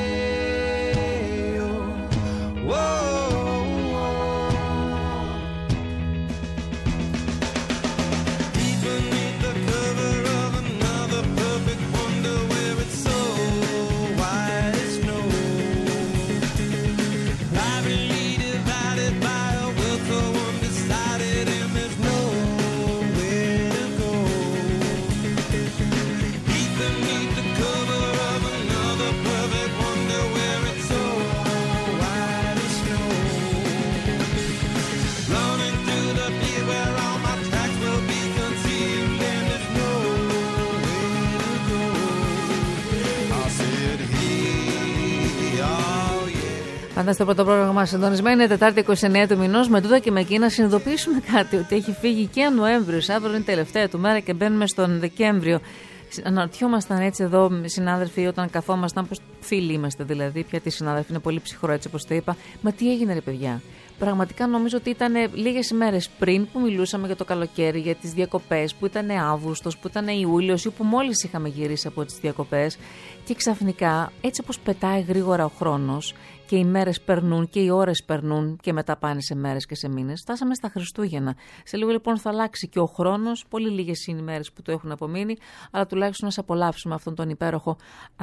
Πάντα στο πρώτο πρόγραμμα μας συντονισμένη, Τετάρτη είκοσι εννέα του μηνός, με τούτα και με εκεί να συνειδητοποιήσουμε κάτι, ότι έχει φύγει και Νοέμβριος, αύριο είναι η τελευταία του μέρα και μπαίνουμε στον Δεκέμβριο. Αναρωτιόμασταν έτσι εδώ, συνάδελφοι, όταν καθόμασταν, πως φίλοι είμαστε δηλαδή, πια τι συνάδελφοι, είναι πολύ ψυχρό έτσι όπως το είπα, μα τι έγινε ρε παιδιά. Πραγματικά νομίζω ότι ήταν λίγες ημέρες πριν που μιλούσαμε για το καλοκαίρι, για τις διακοπές, που ήταν Αύγουστος, που ήταν Ιούλιος ή που μόλις είχαμε γυρίσει από τις διακοπές και ξαφνικά έτσι όπως πετάει γρήγορα ο χρόνος και οι μέρες περνούν και οι ώρες περνούν και μετά πάνε σε μέρες και σε μήνες, φτάσαμε στα Χριστούγεννα. Σε λίγο λοιπόν θα αλλάξει και ο χρόνος, πολύ λίγες είναι οι μέρες που το έχουν απομείνει, αλλά τουλάχιστον να σε απολαύσουμε αυτόν τον υπέροχο α,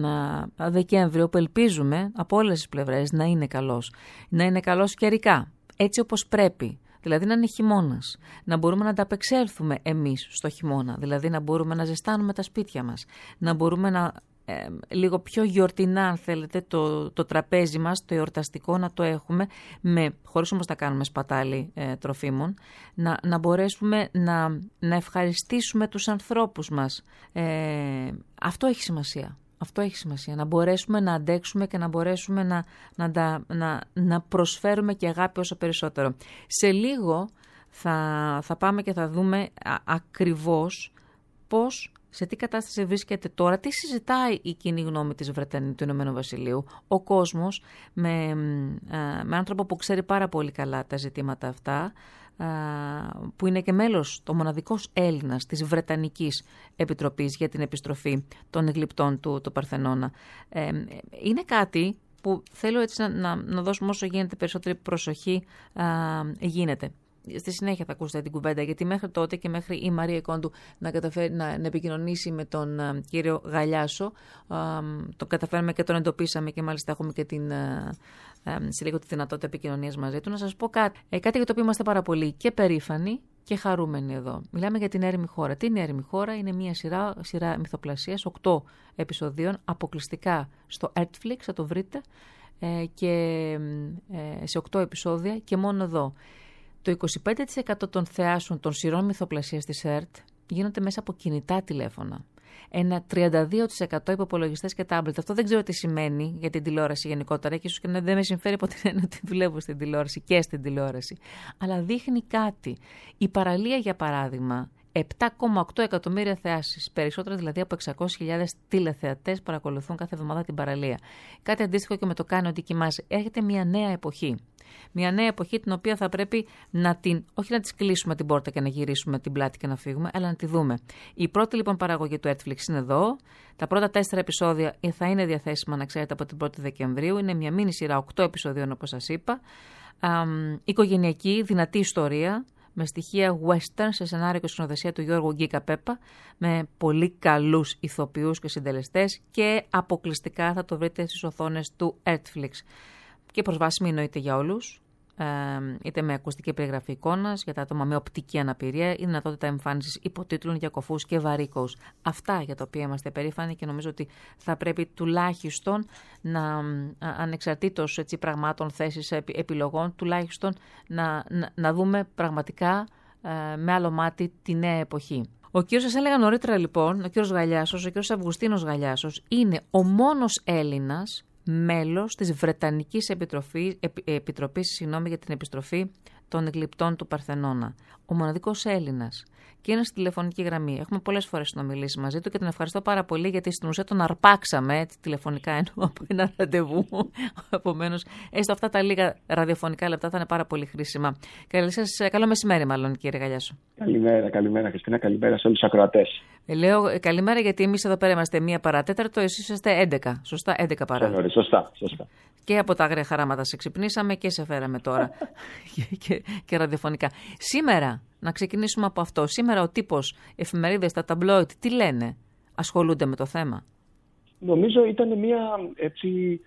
α, Δεκέμβριο που ελπίζουμε από όλες τις πλευρές να είναι καλός. Να είναι καλός καιρικά, έτσι όπως πρέπει. Δηλαδή να είναι χειμώνας, να μπορούμε να ανταπεξέλθουμε εμείς στο χειμώνα, δηλαδή να μπορούμε να ζεστάνουμε τα σπίτια μας, να μπορούμε να ε, λίγο πιο γιορτινά αν θέλετε το, το τραπέζι μας, το εορταστικό να το έχουμε, με, χωρίς όμως να κάνουμε σπατάλη ε, τροφίμων, να, να μπορέσουμε να, να ευχαριστήσουμε τους ανθρώπους μας. Ε, αυτό έχει σημασία. Αυτό έχει σημασία, να μπορέσουμε να αντέξουμε και να μπορέσουμε να, να, να, να προσφέρουμε και αγάπη όσο περισσότερο. Σε λίγο θα, θα πάμε και θα δούμε α, ακριβώς πώς, σε τι κατάσταση βρίσκεται τώρα, τι συζητάει η κοινή γνώμη της Βρετανίας, του Ηνωμένου Βασιλείου, ο κόσμος με, με άνθρωπο που ξέρει πάρα πολύ καλά τα ζητήματα αυτά, που είναι και μέλος, το μοναδικός Έλληνας της Βρετανικής Επιτροπής για την επιστροφή των γλυπτών του, του Παρθενώνα. Ε, είναι κάτι που θέλω έτσι να, να, να δώσουμε όσο γίνεται περισσότερη προσοχή α, γίνεται. Στη συνέχεια θα ακούσετε την κουβέντα, γιατί μέχρι τότε και μέχρι η Μαρία Κόντου να, καταφέρει, να, να επικοινωνήσει με τον α, κύριο Γαλιάσο, α, τον καταφέραμε και τον εντοπίσαμε και μάλιστα έχουμε και την... Α, σε λίγο τη δυνατότητα επικοινωνίας μαζί του. Να σας πω κάτι, ε, κάτι για το οποίο είμαστε πάρα πολύ και περήφανοι και χαρούμενοι εδώ. Μιλάμε για την Έρημη Χώρα. Τι είναι η Έρημη Χώρα? Είναι μια σειρά, σειρά μυθοπλασίας, οκτώ επεισοδίων, αποκλειστικά στο Netflix, θα το βρείτε, ε, και ε, σε οκτώ επεισόδια και μόνο εδώ. Το είκοσι πέντε τοις εκατό των θεάσεων των σειρών μυθοπλασίας της ΕΡΤ γίνονται μέσα από κινητά τηλέφωνα. Ένα τριάντα δύο τοις εκατό υποπολογιστές και τάμπλετ. Αυτό δεν ξέρω τι σημαίνει για την τηλεόραση γενικότερα και ίσως και δεν με συμφέρει από την έννοια ότι δουλεύω στην τηλεόραση και στην τηλεόραση. Αλλά δείχνει κάτι. Η παραλία, για παράδειγμα, επτά κόμμα οκτώ εκατομμύρια θεάσεις, περισσότερα δηλαδή από εξακόσιες χιλιάδες τηλεθεατές παρακολουθούν κάθε εβδομάδα την παραλία. Κάτι αντίστοιχο και με το Κάνει Ό,τι Κοιμάσαι. Έρχεται μια νέα εποχή. Μια νέα εποχή την οποία θα πρέπει να την, όχι να της κλείσουμε την πόρτα και να γυρίσουμε την πλάτη και να φύγουμε, αλλά να τη δούμε. Η πρώτη λοιπόν παραγωγή του Netflix είναι εδώ. Τα πρώτα τέσσερα επεισόδια θα είναι διαθέσιμα, να ξέρετε, από την πρώτη Δεκεμβρίου. Είναι μια μίνι σειρά οκτώ επεισοδίων, όπως σας είπα. Α, οικογενειακή, δυνατή ιστορία, με στοιχεία western σε σενάριο και σκηνοθεσία του Γιώργου Γκίκα Πέπα, με πολύ καλούς ηθοποιούς και συντελεστές και αποκλειστικά θα το βρείτε στις οθόνες του Netflix. Και προσβάσιμη εννοείται για όλους, ε, είτε με ακουστική περιγραφή εικόνας, για τα άτομα με οπτική αναπηρία, ή δυνατότητα εμφάνισης υποτίτλων για κοφούς και βαρύκους. Αυτά για τα οποία είμαστε περήφανοι και νομίζω ότι θα πρέπει τουλάχιστον να, ανεξαρτήτως έτσι, πραγμάτων, θέσης, επιλογών, τουλάχιστον να, να, να δούμε πραγματικά ε, με άλλο μάτι τη νέα εποχή. Ο κύριος, σας έλεγα νωρίτερα λοιπόν, ο κύριος Γαλιάσος, ο κύριος Αυγουστίνος Γαλιάσος, είναι ο μόνος Έλληνας μέλος της Βρετανικής Επιτροφής, επι, Επιτροπής συγγνώμη, για την επιστροφή των γλυπτών του Παρθενώνα. Ο μοναδικός Έλληνας. Και είναι στη τηλεφωνική γραμμή. Έχουμε πολλές φορές συνομιλήσει μαζί του και τον ευχαριστώ πάρα πολύ, γιατί στην ουσία τον αρπάξαμε τηλεφωνικά εννοώ από ένα ραντεβού. Επομένως, έστω αυτά τα λίγα ραδιοφωνικά λεπτά θα είναι πάρα πολύ χρήσιμα. Καλή σας, καλό μεσημέρι, μάλλον, κύριε Γαλιάσο. Καλημέρα, καλημέρα, Χριστίνα, καλημέρα σε όλους τους ακροατές. Ε, λέω ε, καλημέρα, γιατί εμείς εδώ πέρα είμαστε μία παρατέταρτο, εσείς είστε έντεκα. Σωστά, έντεκα παρά. Σωστά, σωστά. Και από τα άγρια χαράματα σε ξυπνήσαμε και σε φέραμε τώρα και, και, και ραδιοφωνικά. Σήμερα, να ξεκινήσουμε από αυτό. Σήμερα ο τύπος, εφημερίδες, τα ταμπλόιτ, τι λένε, ασχολούνται με το θέμα? Νομίζω ήταν μια έτσι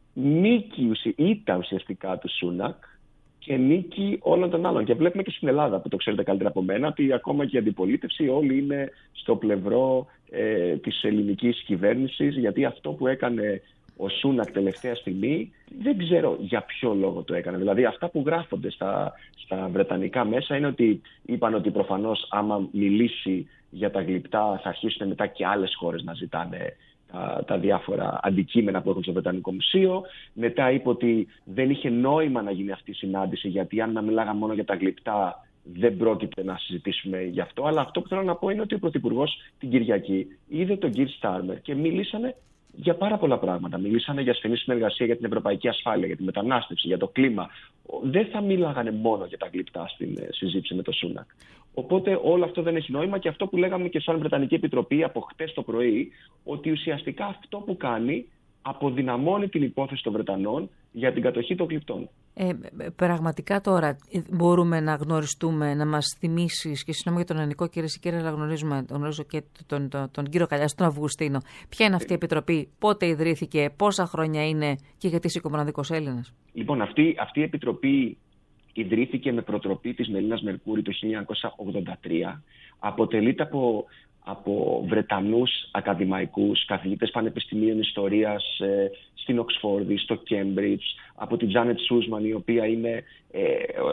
νίκη, ήττα ουσιαστικά του Σούνακ και νίκη όλων των άλλων. Και βλέπουμε και στην Ελλάδα, που το ξέρετε καλύτερα από μένα, ότι ακόμα και η αντιπολίτευση όλοι είναι στο πλευρό ε, της ελληνικής κυβέρνησης, γιατί αυτό που έκανε ο Σούνακ τελευταία στιγμή, δεν ξέρω για ποιο λόγο το έκανε. Δηλαδή, αυτά που γράφονται στα, στα βρετανικά μέσα είναι ότι είπαν ότι προφανώς άμα μιλήσει για τα γλυπτά θα αρχίσουν μετά και άλλες χώρες να ζητάνε τα, τα διάφορα αντικείμενα που έχουν στο Βρετανικό Μουσείο. Μετά είπε ότι δεν είχε νόημα να γίνει αυτή η συνάντηση, γιατί αν να μιλάγαμε μόνο για τα γλυπτά δεν πρόκειται να συζητήσουμε γι' αυτό. Αλλά αυτό που θέλω να πω είναι ότι ο Πρωθυπουργός την Κυριακή είδε τον Keir Starmer και μίλησανε για πάρα πολλά πράγματα. Μιλήσανε για στενή συνεργασία για την ευρωπαϊκή ασφάλεια, για τη μετανάστευση, για το κλίμα. Δεν θα μίλαγανε μόνο για τα γλυπτά στην συζήτηση με τον Σούνακ. Οπότε όλο αυτό δεν έχει νόημα, και αυτό που λέγαμε και σαν Βρετανική Επιτροπή από χτες το πρωί, ότι ουσιαστικά αυτό που κάνει αποδυναμώνει την υπόθεση των Βρετανών για την κατοχή των γλυπτών. Ε, πραγματικά τώρα μπορούμε να γνωριστούμε, να μας θυμίσεις, και συγγνώμη για τον ελληνικό κύριε Σικέρα, αλλά γνωρίζουμε, γνωρίζω και τον, τον, τον κύριο Καλιάσο, τον Αυγουστίνο. Ποια είναι αυτή η επιτροπή, πότε ιδρύθηκε, πόσα χρόνια είναι και γιατί είσαι ο μοναδικός Έλληνας? Λοιπόν, αυτή, αυτή η επιτροπή ιδρύθηκε με προτροπή της Μελίνας Μερκούρη το χίλια εννιακόσια ογδόντα τρία. Αποτελείται από, από Βρετανούς ακαδημαϊκούς, καθηγητές πανεπιστημίων ιστορίας ε, στην Οξφόρδη, στο Κέμπριτζ, από την Τζάνετ Σούσμαν, η οποία είναι ε,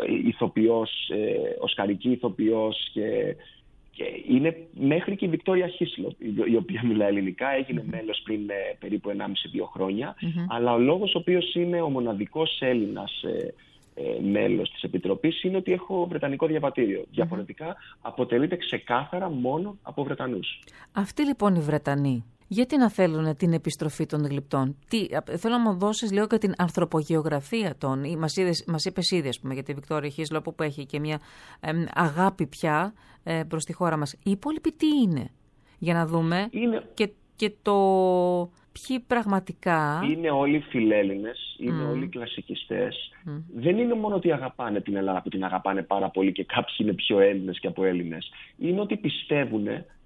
ηθοποιός, ε, οσκαρική ηθοποιός, και, και είναι μέχρι και η Βικτόρια Χίσλο, η οποία μιλά ελληνικά, έγινε mm-hmm. μέλος πριν ε, περίπου ενάμιση με δύο χρόνια, mm-hmm. αλλά ο λόγος ο οποίος είναι ο μοναδικός Έλληνας ε, ε, μέλος της Επιτροπής είναι ότι έχω βρετανικό διαβατήριο. Mm-hmm. Διαφορετικά αποτελείται ξεκάθαρα μόνο από Βρετανούς. Αυτοί λοιπόν οι Βρετανοί, γιατί να θέλουν την επιστροφή των γλυπτών? Τι, θέλω να μου δώσεις λίγο και την ανθρωπογεωγραφία των. Μας, είδες, μας είπες ήδη, ας πούμε, για τη Βικτόρια Χίσλο, που έχει και μια ε, αγάπη πια ε, προς τη χώρα μας. Οι υπόλοιποι τι είναι? Για να δούμε είναι... και, και το ποιοι πραγματικά... Είναι όλοι φιλέλληνες, είναι mm. όλοι κλασικιστές. Mm. Δεν είναι μόνο ότι αγαπάνε την Ελλάδα, που την αγαπάνε πάρα πολύ και κάποιοι είναι πιο Έλληνες και από Έλληνες. Είναι ότι πιστεύουν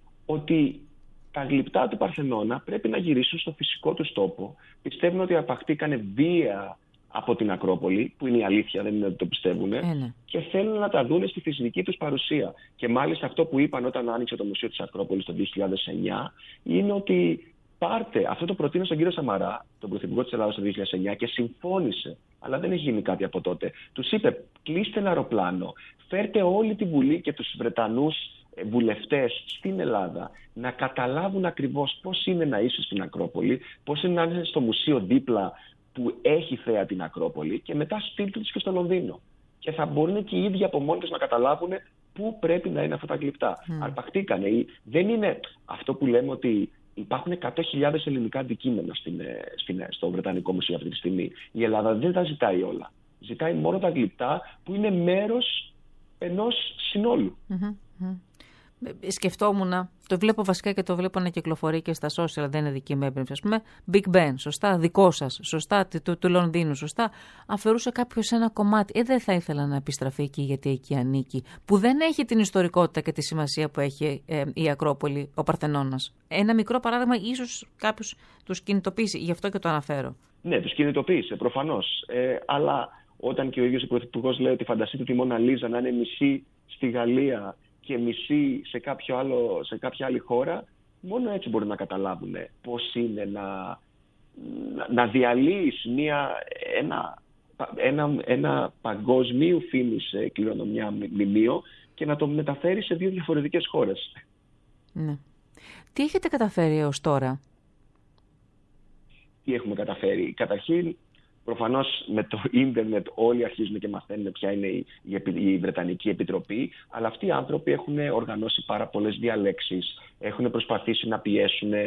ότι τα γλυπτά του Παρθενώνα πρέπει να γυρίσουν στο φυσικό τους τόπο. Πιστεύουν ότι αρπαχτήκανε βία από την Ακρόπολη, που είναι η αλήθεια, δεν είναι ότι το πιστεύουν, ε, ναι. και θέλουν να τα δούνε στη φυσική τους παρουσία. Και μάλιστα αυτό που είπαν όταν άνοιξε το Μουσείο της Ακρόπολης το δύο χιλιάδες εννιά είναι ότι πάρτε, αυτό το προτείνω στον κύριο Σαμαρά, τον Πρωθυπουργό της Ελλάδας το δύο χιλιάδες εννιά, και συμφώνησε. Αλλά δεν έχει γίνει κάτι από τότε. Τους είπε, κλείστε ένα αεροπλάνο, φέρτε όλη τη Βουλή και τους Βρετανούς βουλευτές στην Ελλάδα να καταλάβουν ακριβώς πώς είναι να είσαι στην Ακρόπολη, πώς είναι να είσαι στο μουσείο δίπλα που έχει θέα την Ακρόπολη, και μετά στείλτε τους και στο Λονδίνο. Και θα μπορούν και οι ίδιοι από μόνοι τους να καταλάβουν πού πρέπει να είναι αυτά τα γλυπτά. Mm. Αρπαχτήκανε. Δεν είναι αυτό που λέμε ότι υπάρχουν εκατό χιλιάδες ελληνικά αντικείμενα στην, στην, στο Βρετανικό Μουσείο αυτή τη στιγμή. Η Ελλάδα δεν τα ζητάει όλα. Ζητάει μόνο τα γλυπτά που είναι μέρος ενός συνόλου. Mm-hmm. Σκεφτόμουν, το βλέπω βασικά και το βλέπω να κυκλοφορεί και στα social, δεν είναι δική μου έμπνευση, ας πούμε, Big Ben, σωστά, δικό σας, σωστά, του, του Λονδίνου, σωστά, αφαιρούσε κάποιος ένα κομμάτι. Ε, δεν θα ήθελα να επιστραφεί εκεί, γιατί εκεί ανήκει, που δεν έχει την ιστορικότητα και τη σημασία που έχει ε, η Ακρόπολη, ο Παρθενώνας. Ένα μικρό παράδειγμα, ίσως κάποιος τους κινητοποιήσει, γι' αυτό και το αναφέρω. Ναι, τους κινητοποίησε, προφανώς, ε, αλλά όταν και ο ίδιος ο Πρωθυπουργός λέει ότι φανταστείτε τη Μόνα Λίζα να είναι μισή στη Γαλλία και μισή σε, κάποιο άλλο, σε κάποια άλλη χώρα, μόνο έτσι μπορούν να καταλάβουν πώς είναι να, να, να διαλύεις μια, ένα, ένα, ένα παγκοσμίου φήμης κληρονομιά μνημείο και να το μεταφέρεις σε δύο διαφορετικές χώρες. Ναι. Τι έχετε καταφέρει έως τώρα? τι έχουμε καταφέρει. Καταρχήν, προφανώς με το ίντερνετ όλοι αρχίζουν και μαθαίνουν ποια είναι η, η, η Βρετανική Επιτροπή, αλλά αυτοί οι άνθρωποι έχουν οργανώσει πάρα πολλές διαλέξεις, έχουν προσπαθήσει να πιέσουν ε,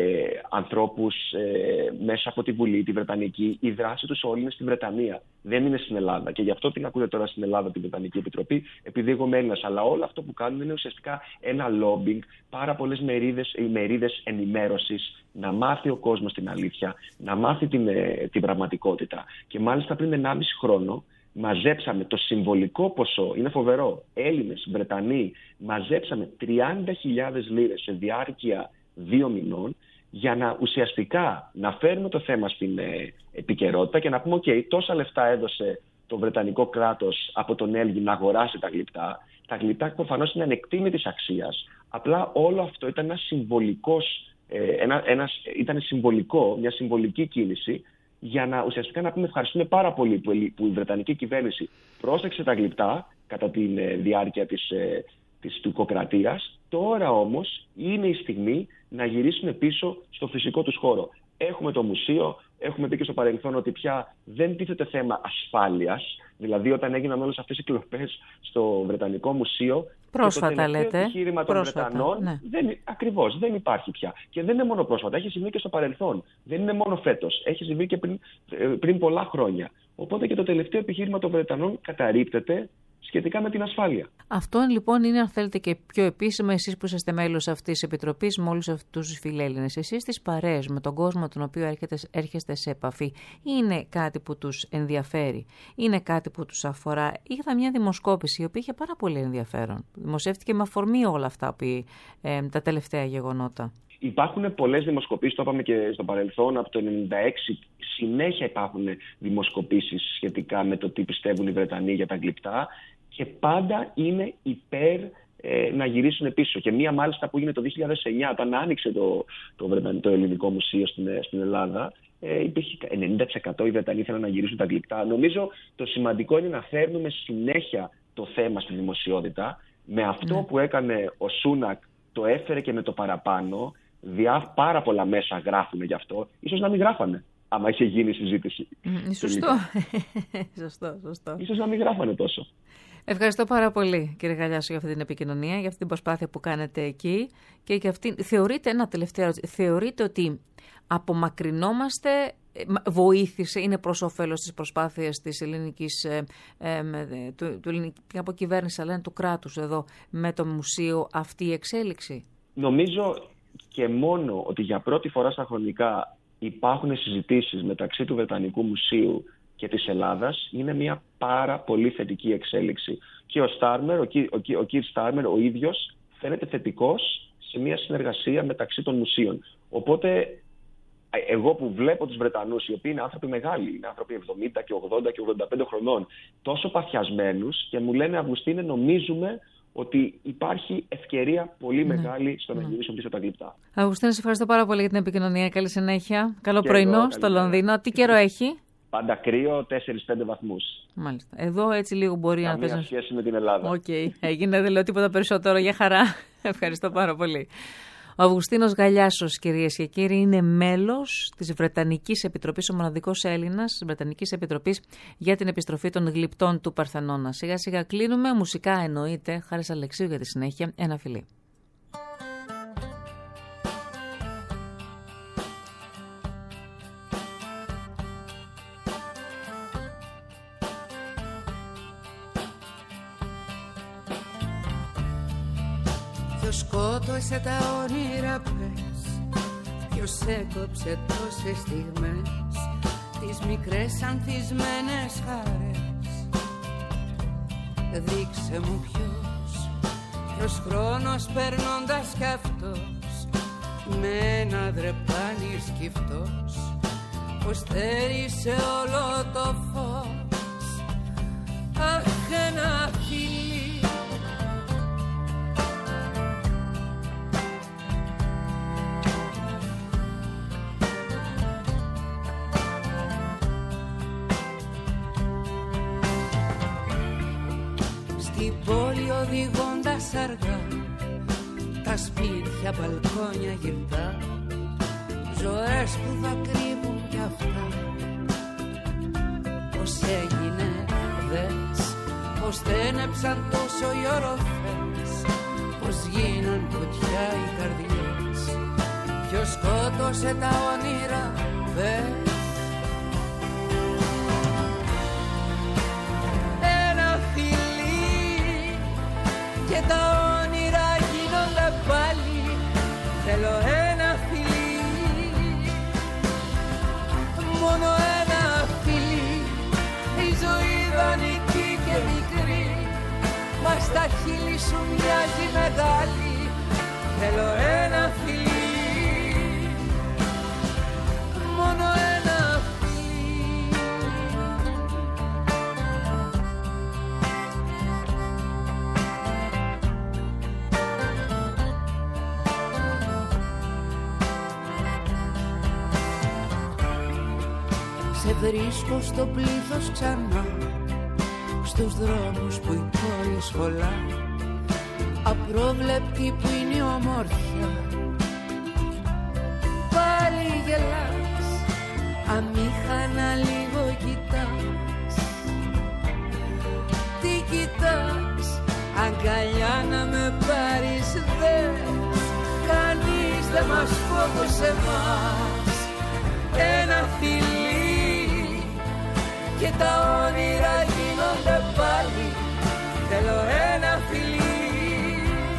ανθρώπους ε, μέσα από τη Βουλή, τη Βρετανική. Η δράση τους όλη είναι στην Βρετανία, δεν είναι στην Ελλάδα. Και γι' αυτό την ακούτε τώρα στην Ελλάδα την Βρετανική Επιτροπή, επειδή εγώ είμαι Έλληνας. Αλλά όλο αυτό που κάνουν είναι ουσιαστικά ένα lobbying, πάρα πολλές μερίδες, μερίδες ενημέρωσης, να μάθει ο κόσμος την αλήθεια, να μάθει την, ε, την πραγματικότητα. Και μάλιστα πριν ενάμιση χρόνο μαζέψαμε το συμβολικό ποσό, είναι φοβερό, Έλληνες, Βρετανοί, μαζέψαμε τριάντα χιλιάδες λίρες σε διάρκεια δύο μηνών για να ουσιαστικά να φέρουμε το θέμα στην ε, επικαιρότητα και να πούμε «ΟΚ, τόσα λεφτά έδωσε το Βρετανικό κράτος από τον Έλλη να αγοράσει τα γλυπτά». Τα γλυπτά προφανώς είναι ανεκτήμητης αξίας, απλά όλο αυτό ήταν ένα συμβολικός, ε, ένα, ένας, ήταν συμβολικό, μια συμβολική κίνηση για να ουσιαστικά να πούμε ευχαριστούμε πάρα πολύ που, που η Βρετανική κυβέρνηση πρόσεξε τα γλυπτά κατά τη ε, διάρκεια της, ε, της τουρκοκρατίας. Τώρα όμως είναι η στιγμή να γυρίσουν πίσω στο φυσικό τους χώρο. Έχουμε το μουσείο, έχουμε πει και στο παρελθόν ότι πια δεν τίθεται θέμα ασφάλειας. Δηλαδή, όταν έγιναν όλες αυτές οι κλοπές στο Βρετανικό Μουσείο. Πρόσφατα το λέτε. Το επιχείρημα των πρόσφατα, Βρετανών. Ναι. Δεν, ακριβώς, δεν υπάρχει πια. Και δεν είναι μόνο πρόσφατα. Έχει συμβεί και στο παρελθόν. Δεν είναι μόνο φέτος. Έχει συμβεί και πριν, πριν πολλά χρόνια. Οπότε και το τελευταίο επιχείρημα των Βρετανών καταρρίπτεται σχετικά με την ασφάλεια. Αυτό λοιπόν είναι, αν θέλετε, και πιο επίσημα, εσείς που είσαστε μέλος αυτής της Επιτροπής, με όλους αυτούς τους φιλέλληνες. Εσείς τις παρέες με τον κόσμο τον οποίο έρχεται, έρχεστε σε επαφή, είναι κάτι που τους ενδιαφέρει, είναι κάτι που τους αφορά. Είχα μια δημοσκόπηση η οποία είχε πάρα πολύ ενδιαφέρον. Δημοσιεύτηκε με αφορμή όλα αυτά που, ε, τα τελευταία γεγονότα. Υπάρχουν πολλές δημοσκοπήσεις, το είπαμε και στο παρελθόν, από το ενενήντα έξι συνέχεια υπάρχουν δημοσκοπήσεις σχετικά με το τι πιστεύουν οι Βρετανοί για τα γλυπτά και πάντα είναι υπέρ ε, να γυρίσουν πίσω. Και μία μάλιστα που έγινε το δύο χιλιάδες εννιά, όταν άνοιξε το, το, Βρετανικό, το Ελληνικό Μουσείο στην, στην Ελλάδα, ε, υπήρχε ενενήντα τοις εκατό οι Βρετανοί ήθελαν να γυρίσουν τα γλυπτά. Νομίζω το σημαντικό είναι να φέρνουμε συνέχεια το θέμα στη δημοσιότητα. Με αυτό ναι. που έκανε ο Σούνακ το έφερε και με το παραπάνω. Διά, πάρα πολλά μέσα γράφουν γι' αυτό. Ίσως να μην γράφανε, άμα είχε γίνει η συζήτηση. Mm, σωστό. σωστό, σωστό. Ίσως να μην γράφανε τόσο. Ευχαριστώ πάρα πολύ, κύριε Γαλιάσο, για αυτή την επικοινωνία, για αυτή την προσπάθεια που κάνετε εκεί. Και για αυτή... Θεωρείτε, ένα τελευταίο ερώτηση, θεωρείτε ότι απομακρυνόμαστε, βοήθησε, είναι προς όφελος της προσπάθειας της ελληνικής, ε, ε, του, του ελληνική αποκυβέρνηση, αλλά του κράτους εδώ, με το μουσείο, αυτή η εξέλιξη? Νομίζω και μόνο ότι για πρώτη φορά στα χρονικά υπάρχουν συζητήσεις μεταξύ του Βρετανικού Μουσείου και της Ελλάδας είναι μια πάρα πολύ θετική εξέλιξη. Και ο Στάρμερ, ο, ο, ο Κιρ Στάρμερ ο ίδιος φαίνεται θετικός σε μια συνεργασία μεταξύ των μουσείων. Οπότε εγώ που βλέπω τους Βρετανούς, οι οποίοι είναι άνθρωποι μεγάλοι, είναι άνθρωποι εβδομήντα και ογδόντα και ογδόντα πέντε χρονών, τόσο παθιασμένους και μου λένε Αυγουστίνε, νομίζουμε ότι υπάρχει ευκαιρία πολύ ναι, μεγάλη στο να γυρίσουν πίσω τα γλυπτά. Αυγουστίνε, σε ευχαριστώ πάρα πολύ για την επικοινωνία. Καλή συνέχεια. Καλό και πρωινό εγώ, στο Λονδίνο. Τι καιρό έχει? Πάντα κρύο, τέσσερα πέντε βαθμούς. Μάλιστα. Εδώ έτσι λίγο μπορεί Καμία να θες. Καμία σχέση με την Ελλάδα. Οκ. Okay. Έγινε, δεν λέω τίποτα περισσότερο. Για χαρά. Ευχαριστώ πάρα πολύ. Ο Αυγουστίνος Γαλιάσος, κυρίες και κύριοι, είναι μέλος της Βρετανικής Επιτροπής, ο μοναδικός Έλληνας της Βρετανικής Επιτροπής για την επιστροφή των γλυπτών του Παρθενώνα. Σιγά σιγά κλείνουμε. Μουσικά εννοείται. Χάρης Αλεξίου για τη συνέχεια. Ένα φιλί. Ποιος σκότωσε τα όνειρα πες, ποιος έκοψε τόσες στιγμές, τις μικρές ανθισμένες χαρές. Δείξε μου ποιος, ποιος χρόνος περνώντας κι αυτός, με ένα δρεπάνι σκυφτός, πως θέρισε όλο το φως. Αχ, ένα φιλί στην πόλη οδηγώντας αργά, τα σπίτια, μπαλκόνια γυρτά, ζωές που θα κρύβουν κι αυτά. Πώς έγινε δες, πως στένεψαν τόσο οι οροφές, πως γίναν φωτιά οι καρδιές, ποιος σκότωσε τα όνειρα δες. Ένα φιλί και τα όνειρα γίνονται πάλι. Θέλω ένα φιλί, μόνο ένα φιλί. Η ζωή δανεική και μικρή, μα στα χείλη σου μοιάζει μεγάλη. Θέλω ένα φιλί, μόνο ένα φιλί. Σε βρίσκω στο πλήθος ξανά, στους δρόμους που η πόλη σχολά, απρόβλεπτη που είναι η ομόρφια. Πάλι γελάς, αμήχανα λίγο κοιτάς. Τι κοιτάς, αγκαλιά να με πάρεις δες. Κανείς δεν μας φόβωσε μας. Ένα φιλί και τα όνειρα γίνονται πάλι. Θέλω ένα φιλί,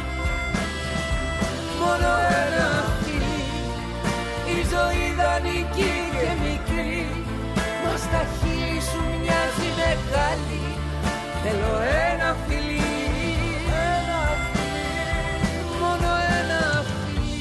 μόνο ένα φιλί. Η ζωή δανεική και μικρή, μα στα χείλη σου μοιάζει μεγάλη. Θέλω ένα φιλί, ένα φιλί, μόνο ένα φιλί.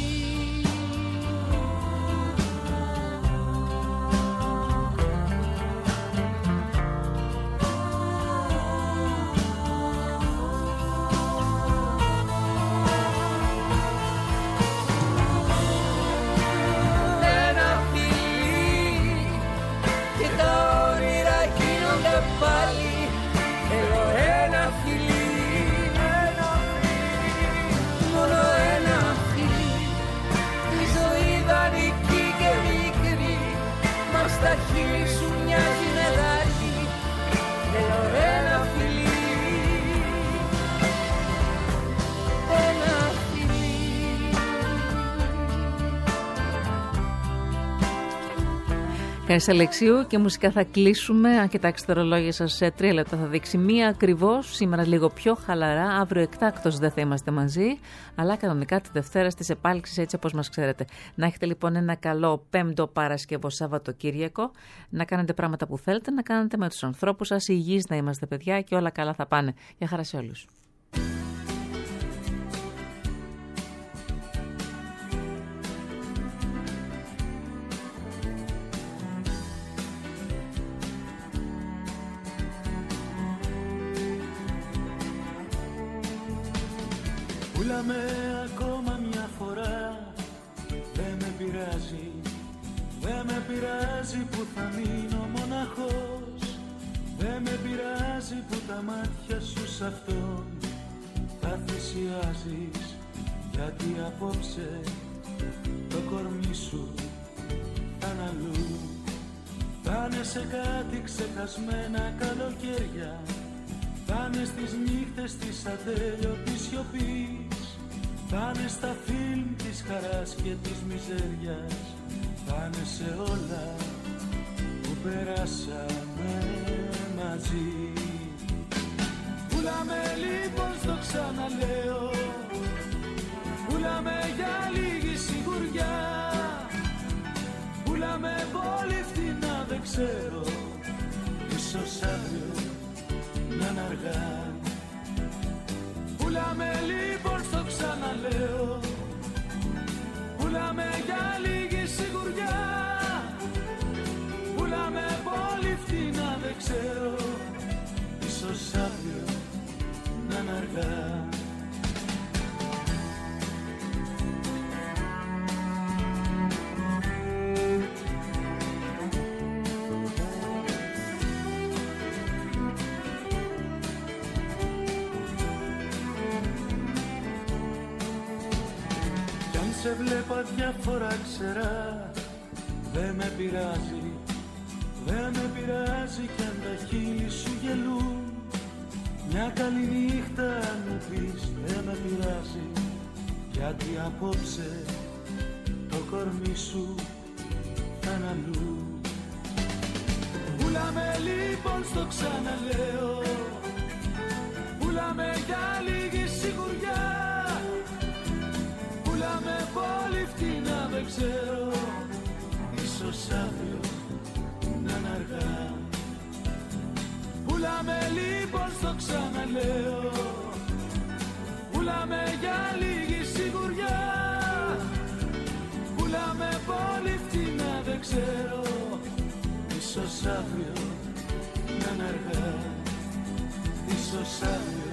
Πάλι θέλω ένα φιλί, ένα φιλί, μόνο ένα φιλί. Η ζωή δανεική και μικρή, μα στα χείλη σου μοιάζει μεγάλη. Θέλω ένα φιλί, ένα φιλί. Ευχαριστώ Αλεξίου, και μουσικά θα κλείσουμε. Αν κοιτάξετε το ρολόγιο σας, σε τρία λεπτά θα δείξει μία ακριβώς. Σήμερα λίγο πιο χαλαρά. Αύριο εκτάκτως δεν θα είμαστε μαζί. Αλλά κανονικά τη Δευτέρα στις επάλξεις, έτσι όπως μας ξέρετε. Να έχετε λοιπόν ένα καλό Πέμπτο, Παρασκευό, Σαββατοκύριακο. Να κάνετε πράγματα που θέλετε, να κάνετε με τους ανθρώπους σας. Υγιείς να είμαστε, παιδιά, και όλα καλά θα πάνε. Γεια χαρά σε όλους. Πούλαμε ακόμα μια φορά, δεν με πειράζει, δεν με πειράζει που θα μείνω μοναχός. Δεν με πειράζει που τα μάτια σου σ' αυτόν θα θυσιάζεις, γιατί απόψε το κορμί σου θα είναι αλλού. Θα είναι σε κάτι ξεχασμένα καλοκαίρια, θα είναι στις νύχτες της ατέλειωτης σιωπής, θα είναι στα φιλμ της χαράς και της μιζέριας, θα είναι σε όλα που περάσαμε μαζί. Πουλάμε λοιπόν, στο ξαναλέω, πουλάμε για λίγη σιγουριά, πουλάμε πολύ φτηνά, δεν ξέρω, ίσως αύριο να είναι αργά. Πουλάμε λοιπόν, στο ξαναλέω, πουλάμε για λίγη σιγουριά, πουλάμε πολύ φτηνά, δεν ξέρω, ίσως αύριο να είναι αργά. Σε βλέπα διάφορα ξερά, Δεν με πειράζει, δεν με πειράζει κι αν τα χείλη σου γελούν. Μια καλή νύχτα αν μου πεις δεν με πειράζει, γιατί απόψε το κορμί σου θα είναι αλλού. Πουλάμε λοιπόν, στο ξαναλέω, πουλάμε για λίγη σιγουριά. Πουλάμε πολύ φτηνά, δεν ξέρω, ίσως αύριο να είναι αργά. Πουλάμε λοιπόν, στο ξαναλέω, πουλάμε για λίγη σιγουριά. Πουλάμε πολύ φτηνά, δεν ξέρω, ίσως αύριο να είναι αργά. Ίσως αύριο